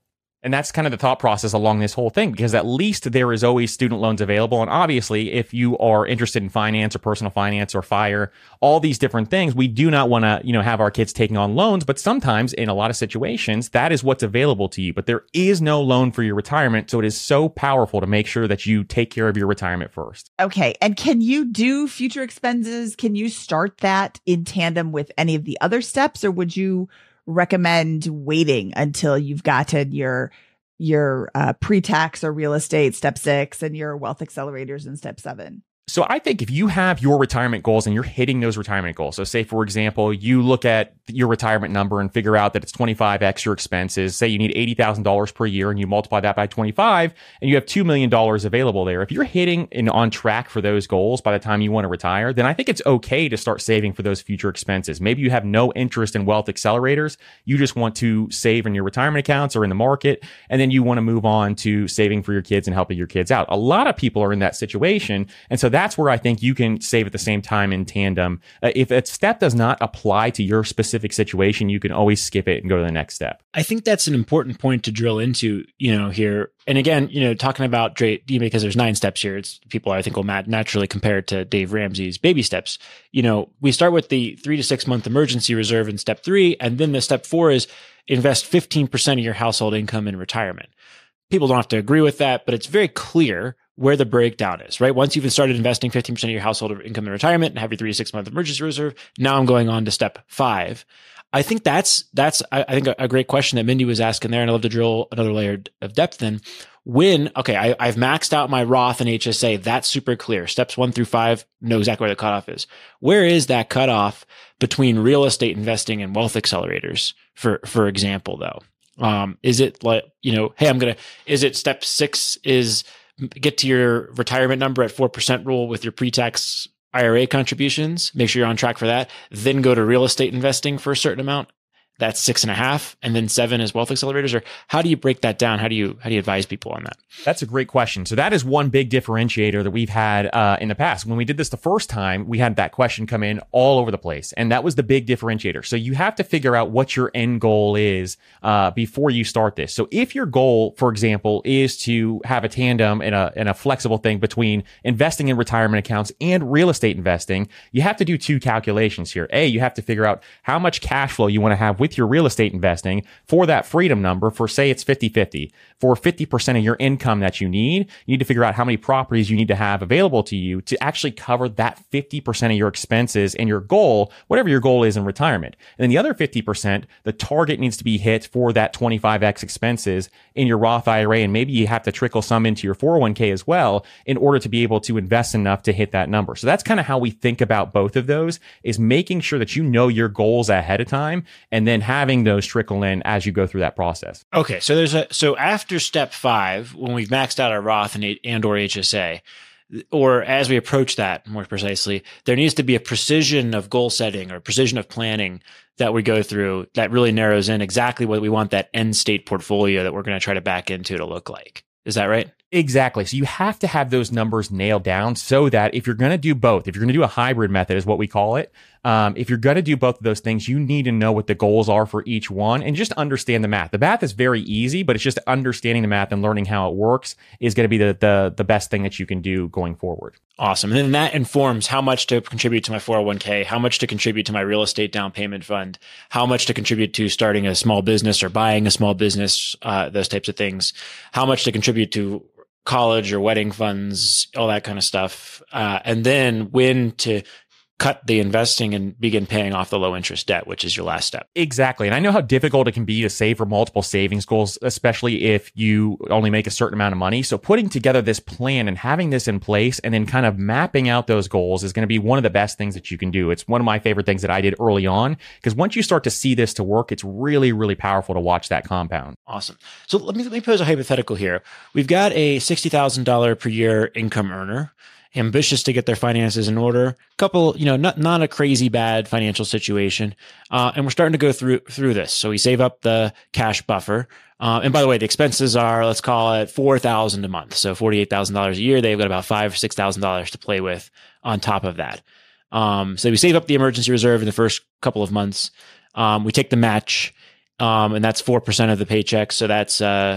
And that's kind of the thought process along this whole thing, because at least there is always student loans available. And obviously, if you are interested in finance or personal finance or FIRE, all these different things, we do not want to, you know, have our kids taking on loans. But sometimes in a lot of situations, that is what's available to you. But there is no loan for your retirement. So it is so powerful to make sure that you take care of your retirement first. Okay. And can you do future expenses? Can you start that in tandem with any of the other steps, or would you recommend waiting until you've gotten your your uh, pre-tax or real estate step six and your wealth accelerators in step seven? So I think if you have your retirement goals and you're hitting those retirement goals, so say, for example, you look at your retirement number and figure out that it's twenty-five x your expenses, say you need eighty thousand dollars per year and you multiply that by twenty-five and you have two million dollars available there. If you're hitting and on track for those goals by the time you want to retire, then I think it's okay to start saving for those future expenses. Maybe you have no interest in wealth accelerators. You just want to save in your retirement accounts or in the market, and then you want to move on to saving for your kids and helping your kids out. A lot of people are in that situation. And so that's where I think you can save at the same time in tandem. Uh, if a step does not apply to your specific situation, you can always skip it and go to the next step. I think that's an important point to drill into, you know, here. And again, you know, talking about Dre, because there's nine steps here, it's people I think will naturally compare it to Dave Ramsey's baby steps. You know, we start with the three to six month emergency reserve in step three. And then the step four is invest fifteen percent of your household income in retirement. People don't have to agree with that, but it's very clear where the breakdown is, right? Once you've started investing fifteen percent of your household income in retirement and have your three to six month emergency reserve, now I'm going on to step five. I think that's, that's, I, I think a, a great question that Mindy was asking there. And I'd love to drill another layer of depth in. When, okay, I, I've maxed out my Roth and H S A. That's super clear. Steps one through five, know exactly where the cutoff is. Where is that cutoff between real estate investing and wealth accelerators, for, for example, though? Um, is it like, you know, hey, I'm going to, is it step six is get to your retirement number at four percent rule with your pre-tax I R A contributions, make sure you're on track for that, then go to real estate investing for a certain amount? That's six and a half, and then seven is wealth accelerators? Or how do you break that down? How do you how do you advise people on that? That's a great question. So that is one big differentiator that we've had uh, in the past. When we did this the first time, we had that question come in all over the place, and that was the big differentiator. So you have to figure out what your end goal is uh, before you start this. So if your goal, for example, is to have a tandem and a and a flexible thing between investing in retirement accounts and real estate investing, you have to do two calculations here. A, you have to figure out how much cash flow you want to have with your real estate investing for that freedom number. For say it's fifty-fifty, for fifty percent of your income that you need, you need to figure out how many properties you need to have available to you to actually cover that fifty percent of your expenses and your goal, whatever your goal is in retirement. And then the other fifty percent, the target needs to be hit for that twenty-five x expenses in your Roth I R A. And maybe you have to trickle some into your four oh one k as well in order to be able to invest enough to hit that number. So that's kind of how we think about both of those, is making sure that you know your goals ahead of time and then having those trickle in as you go through that process. Okay, so there's a so after step five, when we've maxed out our Roth and and or H S A, or as we approach that more precisely, there needs to be a precision of goal setting or precision of planning that we go through that really narrows in exactly what we want that end state portfolio that we're going to try to back into to look like. Is that right? Exactly. So you have to have those numbers nailed down so that if you're going to do both, if you're going to do a hybrid method is what we call it, um, if you're going to do both of those things, you need to know what the goals are for each one and just understand the math. The math is very easy, but it's just understanding the math and learning how it works is going to be the, the, the best thing that you can do going forward. Awesome. And then that informs how much to contribute to my four oh one k, how much to contribute to my real estate down payment fund, how much to contribute to starting a small business or buying a small business, uh, those types of things, how much to contribute to college or wedding funds, all that kind of stuff. Uh, and then when to cut the investing and begin paying off the low interest debt, which is your last step. Exactly. And I know how difficult it can be to save for multiple savings goals, especially if you only make a certain amount of money. So putting together this plan and having this in place and then kind of mapping out those goals is going to be one of the best things that you can do. It's one of my favorite things that I did early on, because once you start to see this to work, it's really, really powerful to watch that compound. Awesome. So let me, let me pose a hypothetical here. We've got a sixty thousand dollars per year income earner, ambitious to get their finances in order, couple, you know, not, not a crazy bad financial situation. Uh, and we're starting to go through, through this. So we save up the cash buffer. Uh, and by the way, the expenses are, let's call it four thousand dollars a month. So forty-eight thousand dollars a year. They've got about five thousand dollars or six thousand dollars to play with on top of that. Um, so we save up the emergency reserve in the first couple of months. Um, we take the match, um, and that's four percent of the paycheck. So that's, uh,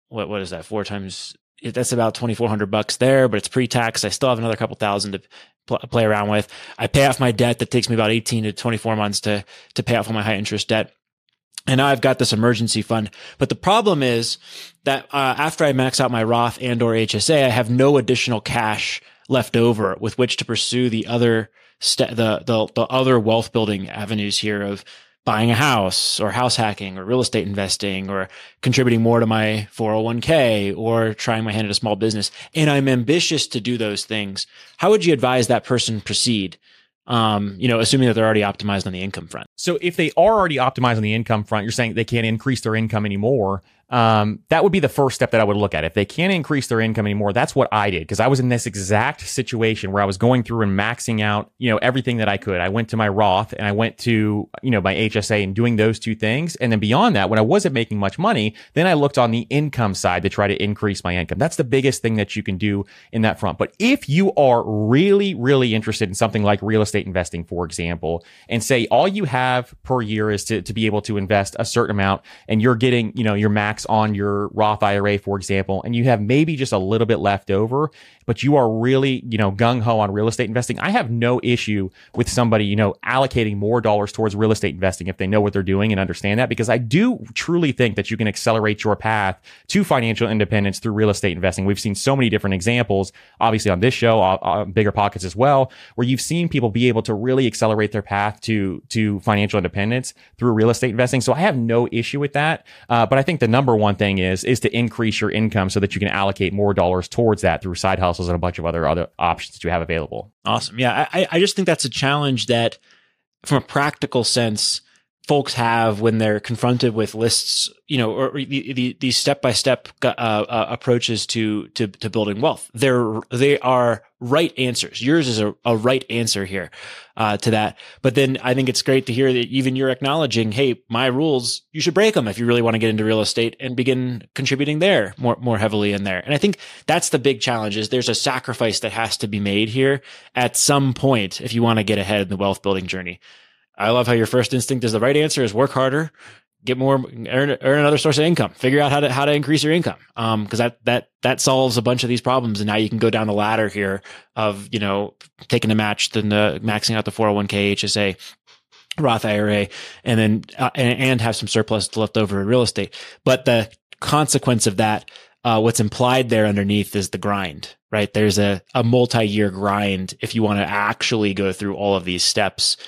what, what is that? Four times, that's about twenty-four hundred bucks there, but it's pre-tax. I still have another couple thousand to pl- play around with. I pay off my debt. That takes me about eighteen to twenty-four months to, to pay off all my high interest debt. And now I've got this emergency fund. But the problem is that uh, after I max out my Roth and or H S A, I have no additional cash left over with which to pursue the other st- the, the the other wealth building avenues here of buying a house or house hacking or real estate investing or contributing more to my four oh one k or trying my hand at a small business. And I'm ambitious to do those things. How would you advise that person proceed? Um, you know, assuming that they're already optimized on the income front. So if they are already optimized on the income front, you're saying they can't increase their income anymore. Um, that would be the first step that I would look at. If they can't increase their income anymore, that's what I did, because I was in this exact situation where I was going through and maxing out, you know, everything that I could. I went to my Roth and I went to, you know, my H S A and doing those two things. And then beyond that, when I wasn't making much money, then I looked on the income side to try to increase my income. That's the biggest thing that you can do in that front. But if you are really, really interested in something like real estate investing, for example, and say all you have per year is to, to be able to invest a certain amount and you're getting, you know, your max on your Roth I R A, for example, and you have maybe just a little bit left over, but you are really, you know, gung-ho on real estate investing, I have no issue with somebody, you know, allocating more dollars towards real estate investing if they know what they're doing and understand that, because I do truly think that you can accelerate your path to financial independence through real estate investing. We've seen so many different examples, obviously on this show, on Bigger Pockets as well, where you've seen people be able to really accelerate their path to, to financial independence through real estate investing. So I have no issue with that. Uh, but I think the number one thing is, is to increase your income so that you can allocate more dollars towards that through side hustles and a bunch of other, other options that you have available. Awesome. Yeah. I, I just think that's a challenge that from a practical sense, folks have when they're confronted with lists, you know, or the, the, these step-by-step uh, uh, approaches to, to, to building wealth. They're, they are right answers. Yours is a, a right answer here, uh, to that. But then I think it's great to hear that even you're acknowledging, hey, my rules, you should break them if you really want to get into real estate and begin contributing there more, more heavily in there. And I think that's the big challenge is there's a sacrifice that has to be made here at some point if you want to get ahead in the wealth building journey. I love how your first instinct is the right answer is work harder, get more, earn, earn another source of income, figure out how to, how to increase your income. Um, cause that, that, that solves a bunch of these problems. And now you can go down the ladder here of, you know, taking a match, then the maxing out the four oh one k, H S A, Roth I R A, and then, uh, and, and have some surplus left over in real estate. But the consequence of that, uh, what's implied there underneath is the grind, right? There's a, a multi-year grind if you want to actually go through all of these steps,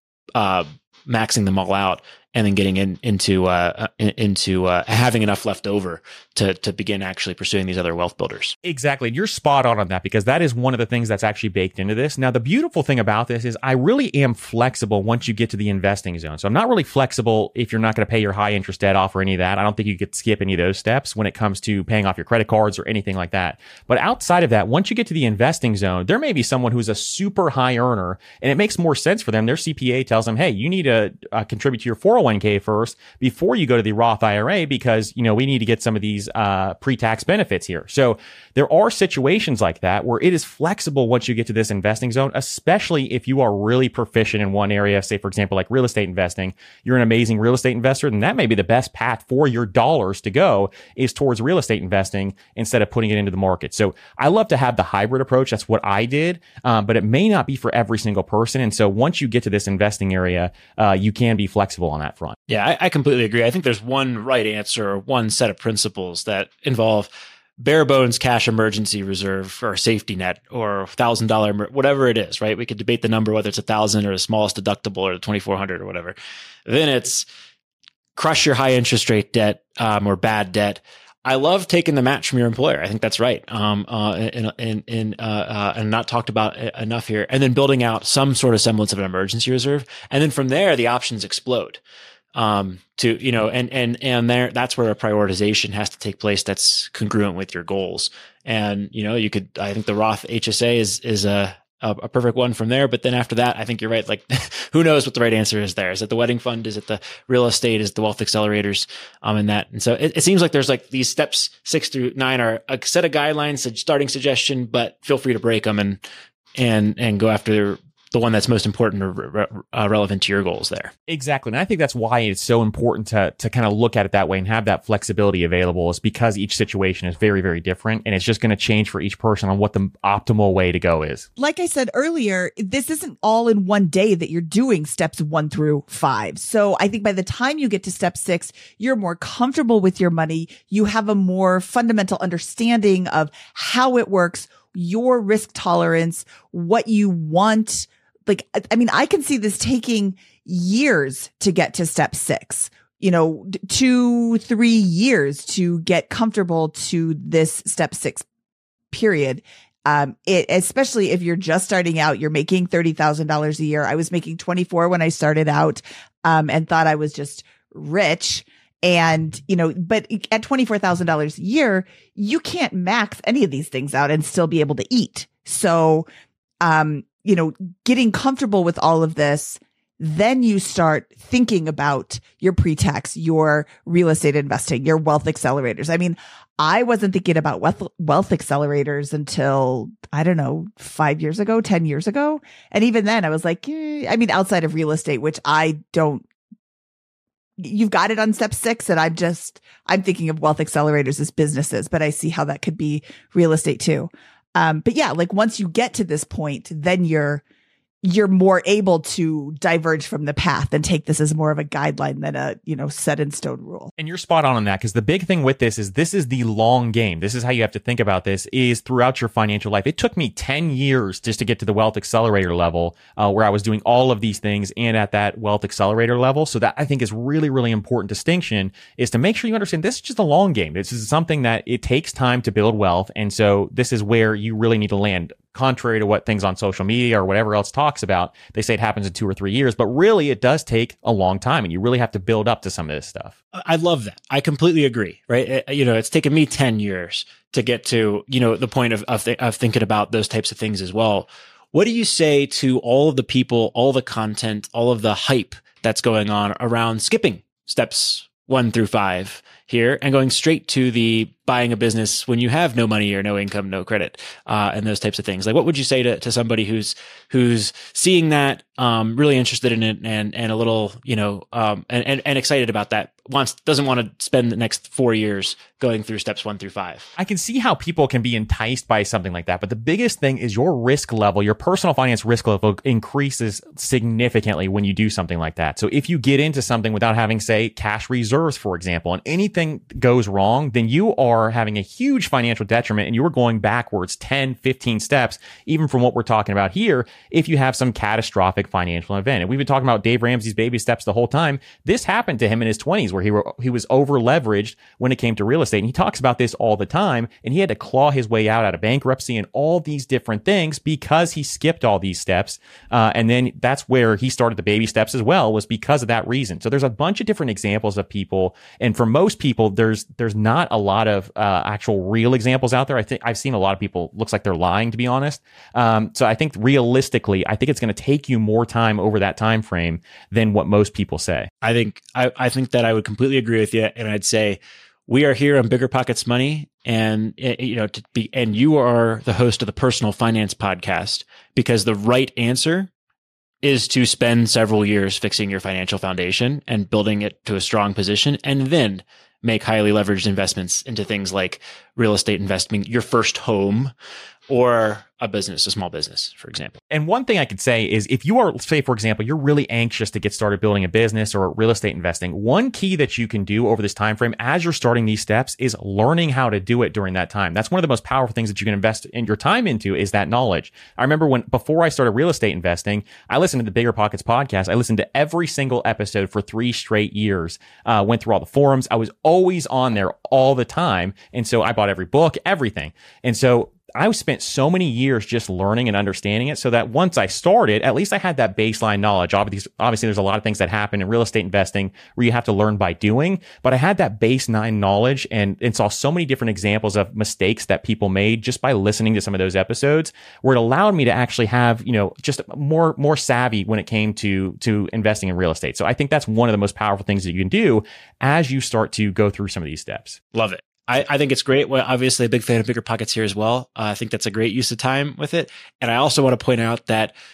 uh, maxing them all out and then getting in, into, uh, into, uh, having enough left over to, to begin actually pursuing these other wealth builders. Exactly. You're spot on on that, because that is one of the things that's actually baked into this. Now, the beautiful thing about this is I really am flexible once you get to the investing zone. So I'm not really flexible if you're not going to pay your high interest debt off or any of that. I don't think you could skip any of those steps when it comes to paying off your credit cards or anything like that. But outside of that, once you get to the investing zone, there may be someone who's a super high earner and it makes more sense for them. Their C P A tells them, hey, you need to uh, contribute to your four oh one k first before you go to the Roth I R A, because, you know, we need to get some of these uh pre-tax benefits here. So there are situations like that where it is flexible once you get to this investing zone, especially if you are really proficient in one area. Say, for example, like real estate investing, you're an amazing real estate investor, then that may be the best path for your dollars to go is towards real estate investing instead of putting it into the market. So I love to have the hybrid approach. That's what I did. Um, but it may not be for every single person. And so once you get to this investing area, uh, you can be flexible on that front. Yeah, I, I completely agree. I think there's one right answer or one set of principles that involve bare bones cash emergency reserve or safety net or thousand dollar, whatever it is, right? We could debate the number, whether it's a thousand or the smallest deductible or the twenty-four hundred or whatever. Then it's crush your high interest rate debt, um, or bad debt. I love taking the match from your employer. I think that's right. Um, uh, and, and, and, uh, uh, and not talked about enough here. And then building out some sort of semblance of an emergency reserve. And then from there, the options explode. Um, to, you know, and, and, and there, that's where a prioritization has to take place that's congruent with your goals. And, you know, you could, I think the Roth H S A is, is a, a, a perfect one from there. But then after that, I think you're right. Like, who knows what the right answer is there? Is it the wedding fund? Is it the real estate? Is it the wealth accelerators? Um, in that. And so it, it seems like there's like these steps six through nine are a set of guidelines, a starting suggestion, but feel free to break them and, and, and go after the one that's most important or re- uh, relevant to your goals there. Exactly. And I think that's why it's so important to to kind of look at it that way and have that flexibility available, is because each situation is very, very different. And it's just going to change for each person on what the optimal way to go is. Like I said earlier, this isn't all in one day that you're doing steps one through five. So I think by the time you get to step six, you're more comfortable with your money. You have a more fundamental understanding of how it works, your risk tolerance, what you want. Like, I mean, I can see this taking years to get to step six, you know, two, three years to get comfortable to this step six period. Um, it, especially if you're just starting out, you're making thirty thousand dollars a year. I was making twenty-four when I started out, um, and thought I was just rich. And, you know, but at twenty-four thousand dollars a year, you can't max any of these things out and still be able to eat. So, um, you know, getting comfortable with all of this, then you start thinking about your pre-tax, your real estate investing, your wealth accelerators. I mean, I wasn't thinking about wealth, wealth accelerators until, I don't know, five years ago, ten years ago. And even then I was like, eh, I mean, outside of real estate, which I don't, you've got it on step six. And I'm just, I'm thinking of wealth accelerators as businesses, but I see how that could be real estate too. Um, but yeah, like once you get to this point, then you're, you're more able to diverge from the path and take this as more of a guideline than a, you know, set in stone rule. And you're spot on on that, because the big thing with this is this is the long game. This is how you have to think about this, is throughout your financial life. It took me ten years just to get to the wealth accelerator level, uh, where I was doing all of these things and at that wealth accelerator level. So that I think is really, really important distinction, is to make sure you understand this is just a long game. This is something that it takes time to build wealth. And so this is where you really need to land. Contrary to what things on social media or whatever else talks about, they say it happens in two or three years, but really it does take a long time, and you really have to build up to some of this stuff. I love that. I completely agree. Right. You know, it's taken me ten years to get to, you know, the point of, of, th- of thinking about those types of things as well. What do you say to all of the people, all the content, all of the hype that's going on around skipping steps one through five here and going straight to the buying a business when you have no money or no income, no credit, uh, and those types of things? Like, what would you say to, to somebody who's, who's seeing that, um, really interested in it and, and a little, you know, um, and, and, and excited about that, wants, doesn't want to spend the next four years going through steps one through five? I can see how people can be enticed by something like that. But the biggest thing is your risk level, your personal finance risk level increases significantly when you do something like that. So if you get into something without having, say, cash reserves, for example, and anything goes wrong, then you are having a huge financial detriment, and you're going backwards ten, fifteen steps, even from what we're talking about here, if you have some catastrophic financial event. And we've been talking about Dave Ramsey's baby steps the whole time. This happened to him in his twenties, where he were, he was over leveraged when it came to real estate. And he talks about this all the time, and he had to claw his way out out of bankruptcy and all these different things because he skipped all these steps. Uh, and then that's where he started the baby steps as well, was because of that reason. So there's a bunch of different examples of people. And for most people, there's, there's not a lot of uh, actual real examples out there. I think I've seen a lot of people, looks like they're lying, to be honest. Um, so I think realistically, I think it's going to take you more time over that time frame than what most people say. I think, I, I think that I would completely agree with you. And I'd say, we are here on Bigger Pockets Money, and, you know, to be, and you are the host of the Personal Finance Podcast, because the right answer is to spend several years fixing your financial foundation and building it to a strong position, and then make highly leveraged investments into things like real estate investing, your first home, or a business, a small business, for example. And one thing I could say is, if you are, say, for example, you're really anxious to get started building a business or real estate investing, one key that you can do over this time frame as you're starting these steps is learning how to do it during that time. That's one of the most powerful things that you can invest in your time into, is that knowledge. I remember when, before I started real estate investing, I listened to the Bigger Pockets podcast. I listened to every single episode for three straight years, uh, went through all the forums. I was always on there all the time. And so I bought every book, everything. And so I spent so many years just learning and understanding it, so that once I started, at least I had that baseline knowledge. Obviously, obviously, there's a lot of things that happen in real estate investing where you have to learn by doing, but I had that baseline knowledge and, and saw so many different examples of mistakes that people made just by listening to some of those episodes, where it allowed me to actually have, you know, just more, more savvy when it came to, to investing in real estate. So I think that's one of the most powerful things that you can do as you start to go through some of these steps. Love it. I, I think it's great. Well, obviously a big fan of Bigger Pockets here as well. Uh, I think that's a great use of time with it. And I also want to point out that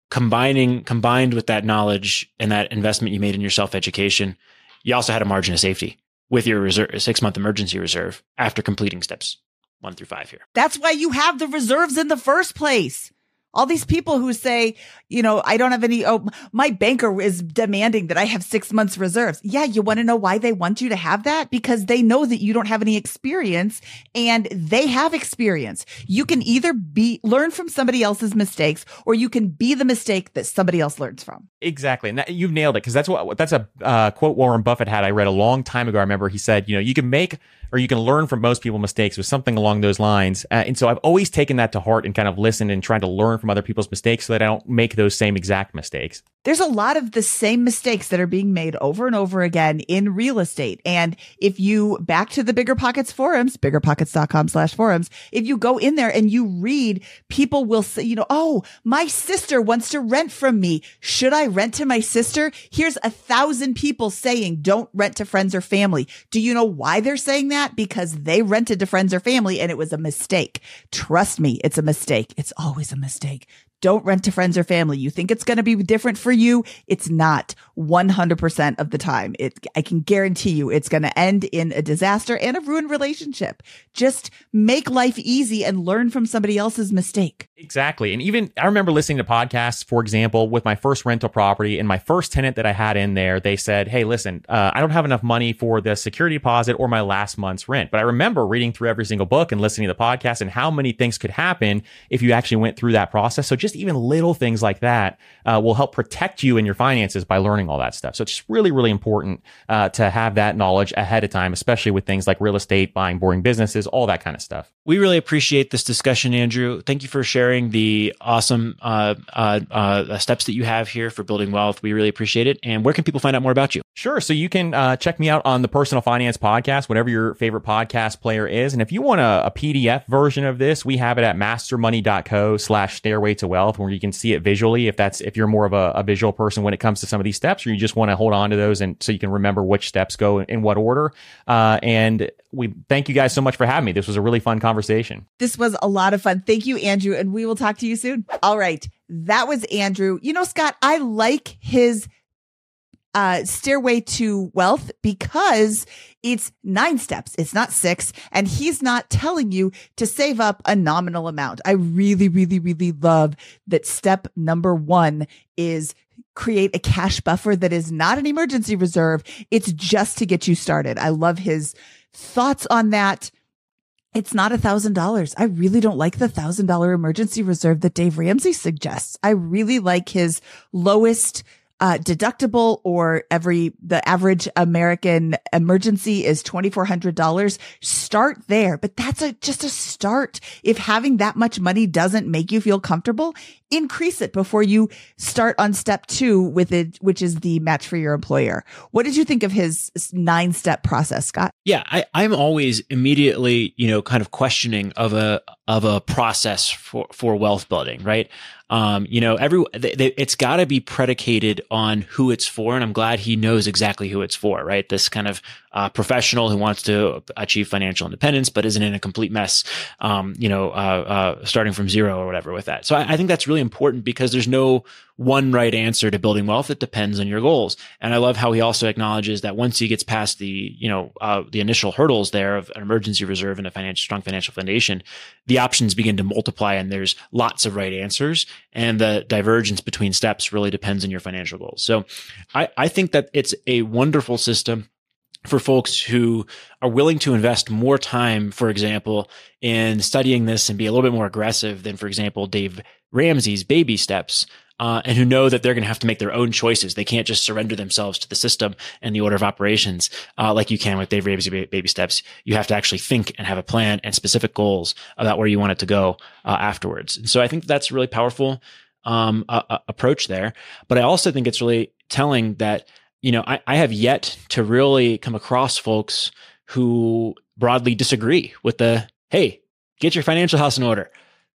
combining, combined with that knowledge and that investment you made in your self-education, you also had a margin of safety with your reserve, six month emergency reserve after completing steps one through five here. That's why you have the reserves in the first place. All these people who say, you know, I don't have any, oh, my banker is demanding that I have six months reserves. Yeah. You want to know why they want you to have that? Because they know that you don't have any experience and they have experience. You can either be, learn from somebody else's mistakes, or you can be the mistake that somebody else learns from. Exactly. And that, you've nailed it. Cause that's what, that's a uh, quote Warren Buffett had. I read a long time ago. I remember he said, you know, you can make, or you can learn from most people's mistakes, with something along those lines. Uh, and so I've always taken that to heart and kind of listened and tried to learn from other people's mistakes so that I don't make those same exact mistakes. There's a lot of the same mistakes that are being made over and over again in real estate. And if you back to the Bigger Pockets forums, biggerpockets.com slash forums, if you go in there and you read, people will say, you know, oh, my sister wants to rent from me. Should I rent to my sister? Here's a thousand people saying don't rent to friends or family. Do you know why they're saying that? Because they rented to friends or family and it was a mistake. Trust me, it's a mistake. It's always a mistake. Don't rent to friends or family. You think it's going to be different for you? It's not one hundred percent of the time. It, I can guarantee you it's going to end in a disaster and a ruined relationship. Just make life easy and learn from somebody else's mistake. Exactly. And even I remember listening to podcasts, for example, with my first rental property and my first tenant that I had in there, they said, hey, listen, uh, I don't have enough money for the security deposit or my last month's rent. But I remember reading through every single book and listening to the podcast and how many things could happen if you actually went through that process. So just even little things like that uh, will help protect you and your finances by learning all that stuff. So it's really, really important uh, to have that knowledge ahead of time, especially with things like real estate, buying boring businesses, all that kind of stuff. We really appreciate this discussion, Andrew. Thank you for sharing the awesome uh, uh, uh, steps that you have here for building wealth. We really appreciate it. And where can people find out more about you? Sure. So you can uh, check me out on the Personal Finance Podcast, whatever your favorite podcast player is. And if you want a, a P D F version of this, we have it at mastermoney.co slash stairway to wealth, where you can see it visually if that's if you're more of a, a visual person when it comes to some of these steps, or you just want to hold on to those and so you can remember which steps go in, in what order. Uh, and we thank you guys so much for having me. This was a really fun conversation. This was a lot of fun. Thank you, Andrew. And we will talk to you soon. All right. That was Andrew. You know, Scott, I like his uh, stairway to wealth because it's nine steps. It's not six. And he's not telling you to save up a nominal amount. I really, really, really love that step number one is create a cash buffer that is not an emergency reserve. It's just to get you started. I love his thoughts on that. It's not a thousand dollars. I really don't like the thousand dollar emergency reserve that Dave Ramsey suggests. I really like his lowest uh, deductible, or every, the average American emergency is twenty-four hundred dollars. Start there, but that's a, just a start. If having that much money doesn't make you feel comfortable, increase it before you start on step two with it, which is the match for your employer. What did you think of his nine step process, Scott? Yeah, I, I'm always immediately, you know, kind of questioning of a, of a process for, for wealth building, right? Um, you know, every, they, they, it's got to be predicated on who it's for. And I'm glad he knows exactly who it's for, right? This kind of uh, professional who wants to achieve financial independence, but isn't in a complete mess, um, you know, uh, uh, starting from zero or whatever with that. So I, I think that's really important because there's no one right answer to building wealth. It depends on your goals. And I love how he also acknowledges that once he gets past the, you know, uh, the initial hurdles there of an emergency reserve and a financial, strong financial foundation, the options begin to multiply and there's lots of right answers. And the divergence between steps really depends on your financial goals. So I, I think that it's a wonderful system for folks who are willing to invest more time, for example, in studying this and be a little bit more aggressive than, for example, Dave Ramsey's baby steps, uh, and who know that they're going to have to make their own choices. They can't just surrender themselves to the system and the order of operations, uh, like you can with Dave Ramsey baby steps. You have to actually think and have a plan and specific goals about where you want it to go uh, afterwards. And so I think that's a really powerful um, uh, uh, approach there. But I also think it's really telling that, you know, I, I have yet to really come across folks who broadly disagree with the, hey, get your financial house in order,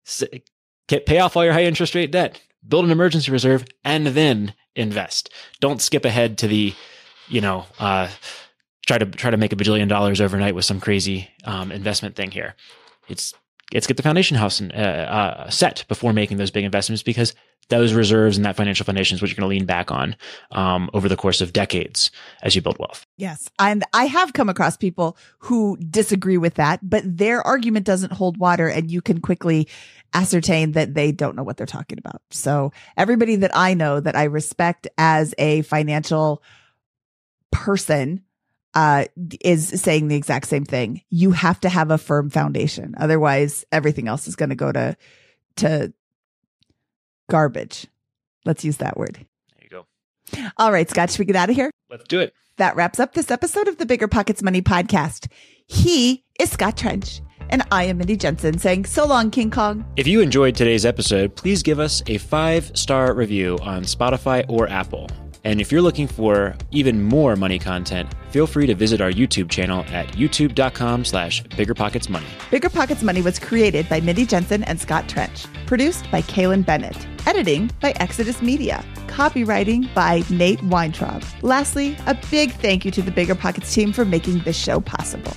get, pay off all your high interest rate debt, build an emergency reserve, and then invest. Don't skip ahead to the, you know, uh, try to try to make a bajillion dollars overnight with some crazy um, investment thing here. It's let's get the foundation house in, uh, uh, set before making those big investments, because those reserves and that financial foundation is what you're going to lean back on um, over the course of decades as you build wealth. Yes. And I have come across people who disagree with that, but their argument doesn't hold water, and you can quickly ascertain that they don't know what they're talking about. So everybody that I know that I respect as a financial person uh, is saying the exact same thing. You have to have a firm foundation. Otherwise, everything else is going to go to, to garbage. Let's use that word. There you go. All right, Scott, should we get out of here? Let's do it. That wraps up this episode of the Bigger Pockets Money podcast. He is Scott Trench, and I am Mindy Jensen saying so long, King Kong. If you enjoyed today's episode, please give us a five-star review on Spotify or Apple. And if you're looking for even more money content, feel free to visit our YouTube channel at youtube.com slash biggerpocketsmoney. Bigger Pockets Money was created by Mindy Jensen and Scott Trench. Produced by Kaylin Bennett. Editing by Exodus Media. Copywriting by Nate Weintraub. Lastly, a big thank you to the Bigger Pockets team for making this show possible.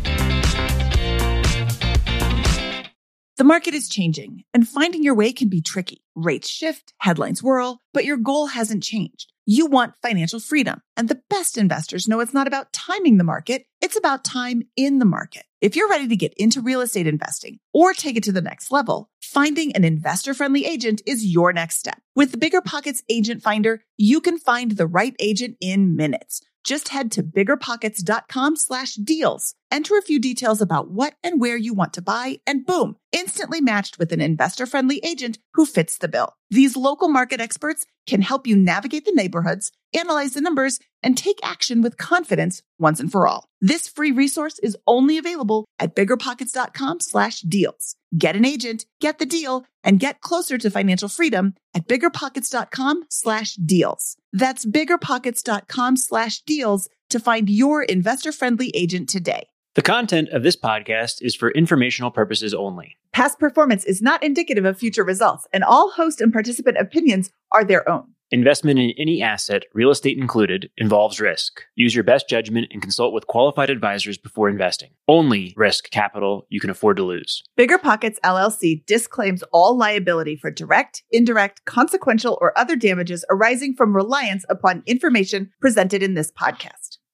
The market is changing, and finding your way can be tricky. Rates shift, headlines whirl, but your goal hasn't changed. You want financial freedom, and the best investors know it's not about timing the market, it's about time in the market. If you're ready to get into real estate investing or take it to the next level, finding an investor-friendly agent is your next step. With the Bigger Pockets Agent Finder, you can find the right agent in minutes. Just head to biggerpockets.com slash deals. Enter a few details about what and where you want to buy, and boom, instantly matched with an investor-friendly agent who fits the bill. These local market experts can help you navigate the neighborhoods, analyze the numbers, and take action with confidence once and for all. This free resource is only available at biggerpockets.com slash deals. Get an agent, get the deal, and get closer to financial freedom at biggerpockets.com slash deals. That's biggerpockets.com slash deals to find your investor-friendly agent today. The content of this podcast is for informational purposes only. Past performance is not indicative of future results, and all host and participant opinions are their own. Investment in any asset, real estate included, involves risk. Use your best judgment and consult with qualified advisors before investing. Only risk capital you can afford to lose. Bigger Pockets L L C disclaims all liability for direct, indirect, consequential, or other damages arising from reliance upon information presented in this podcast.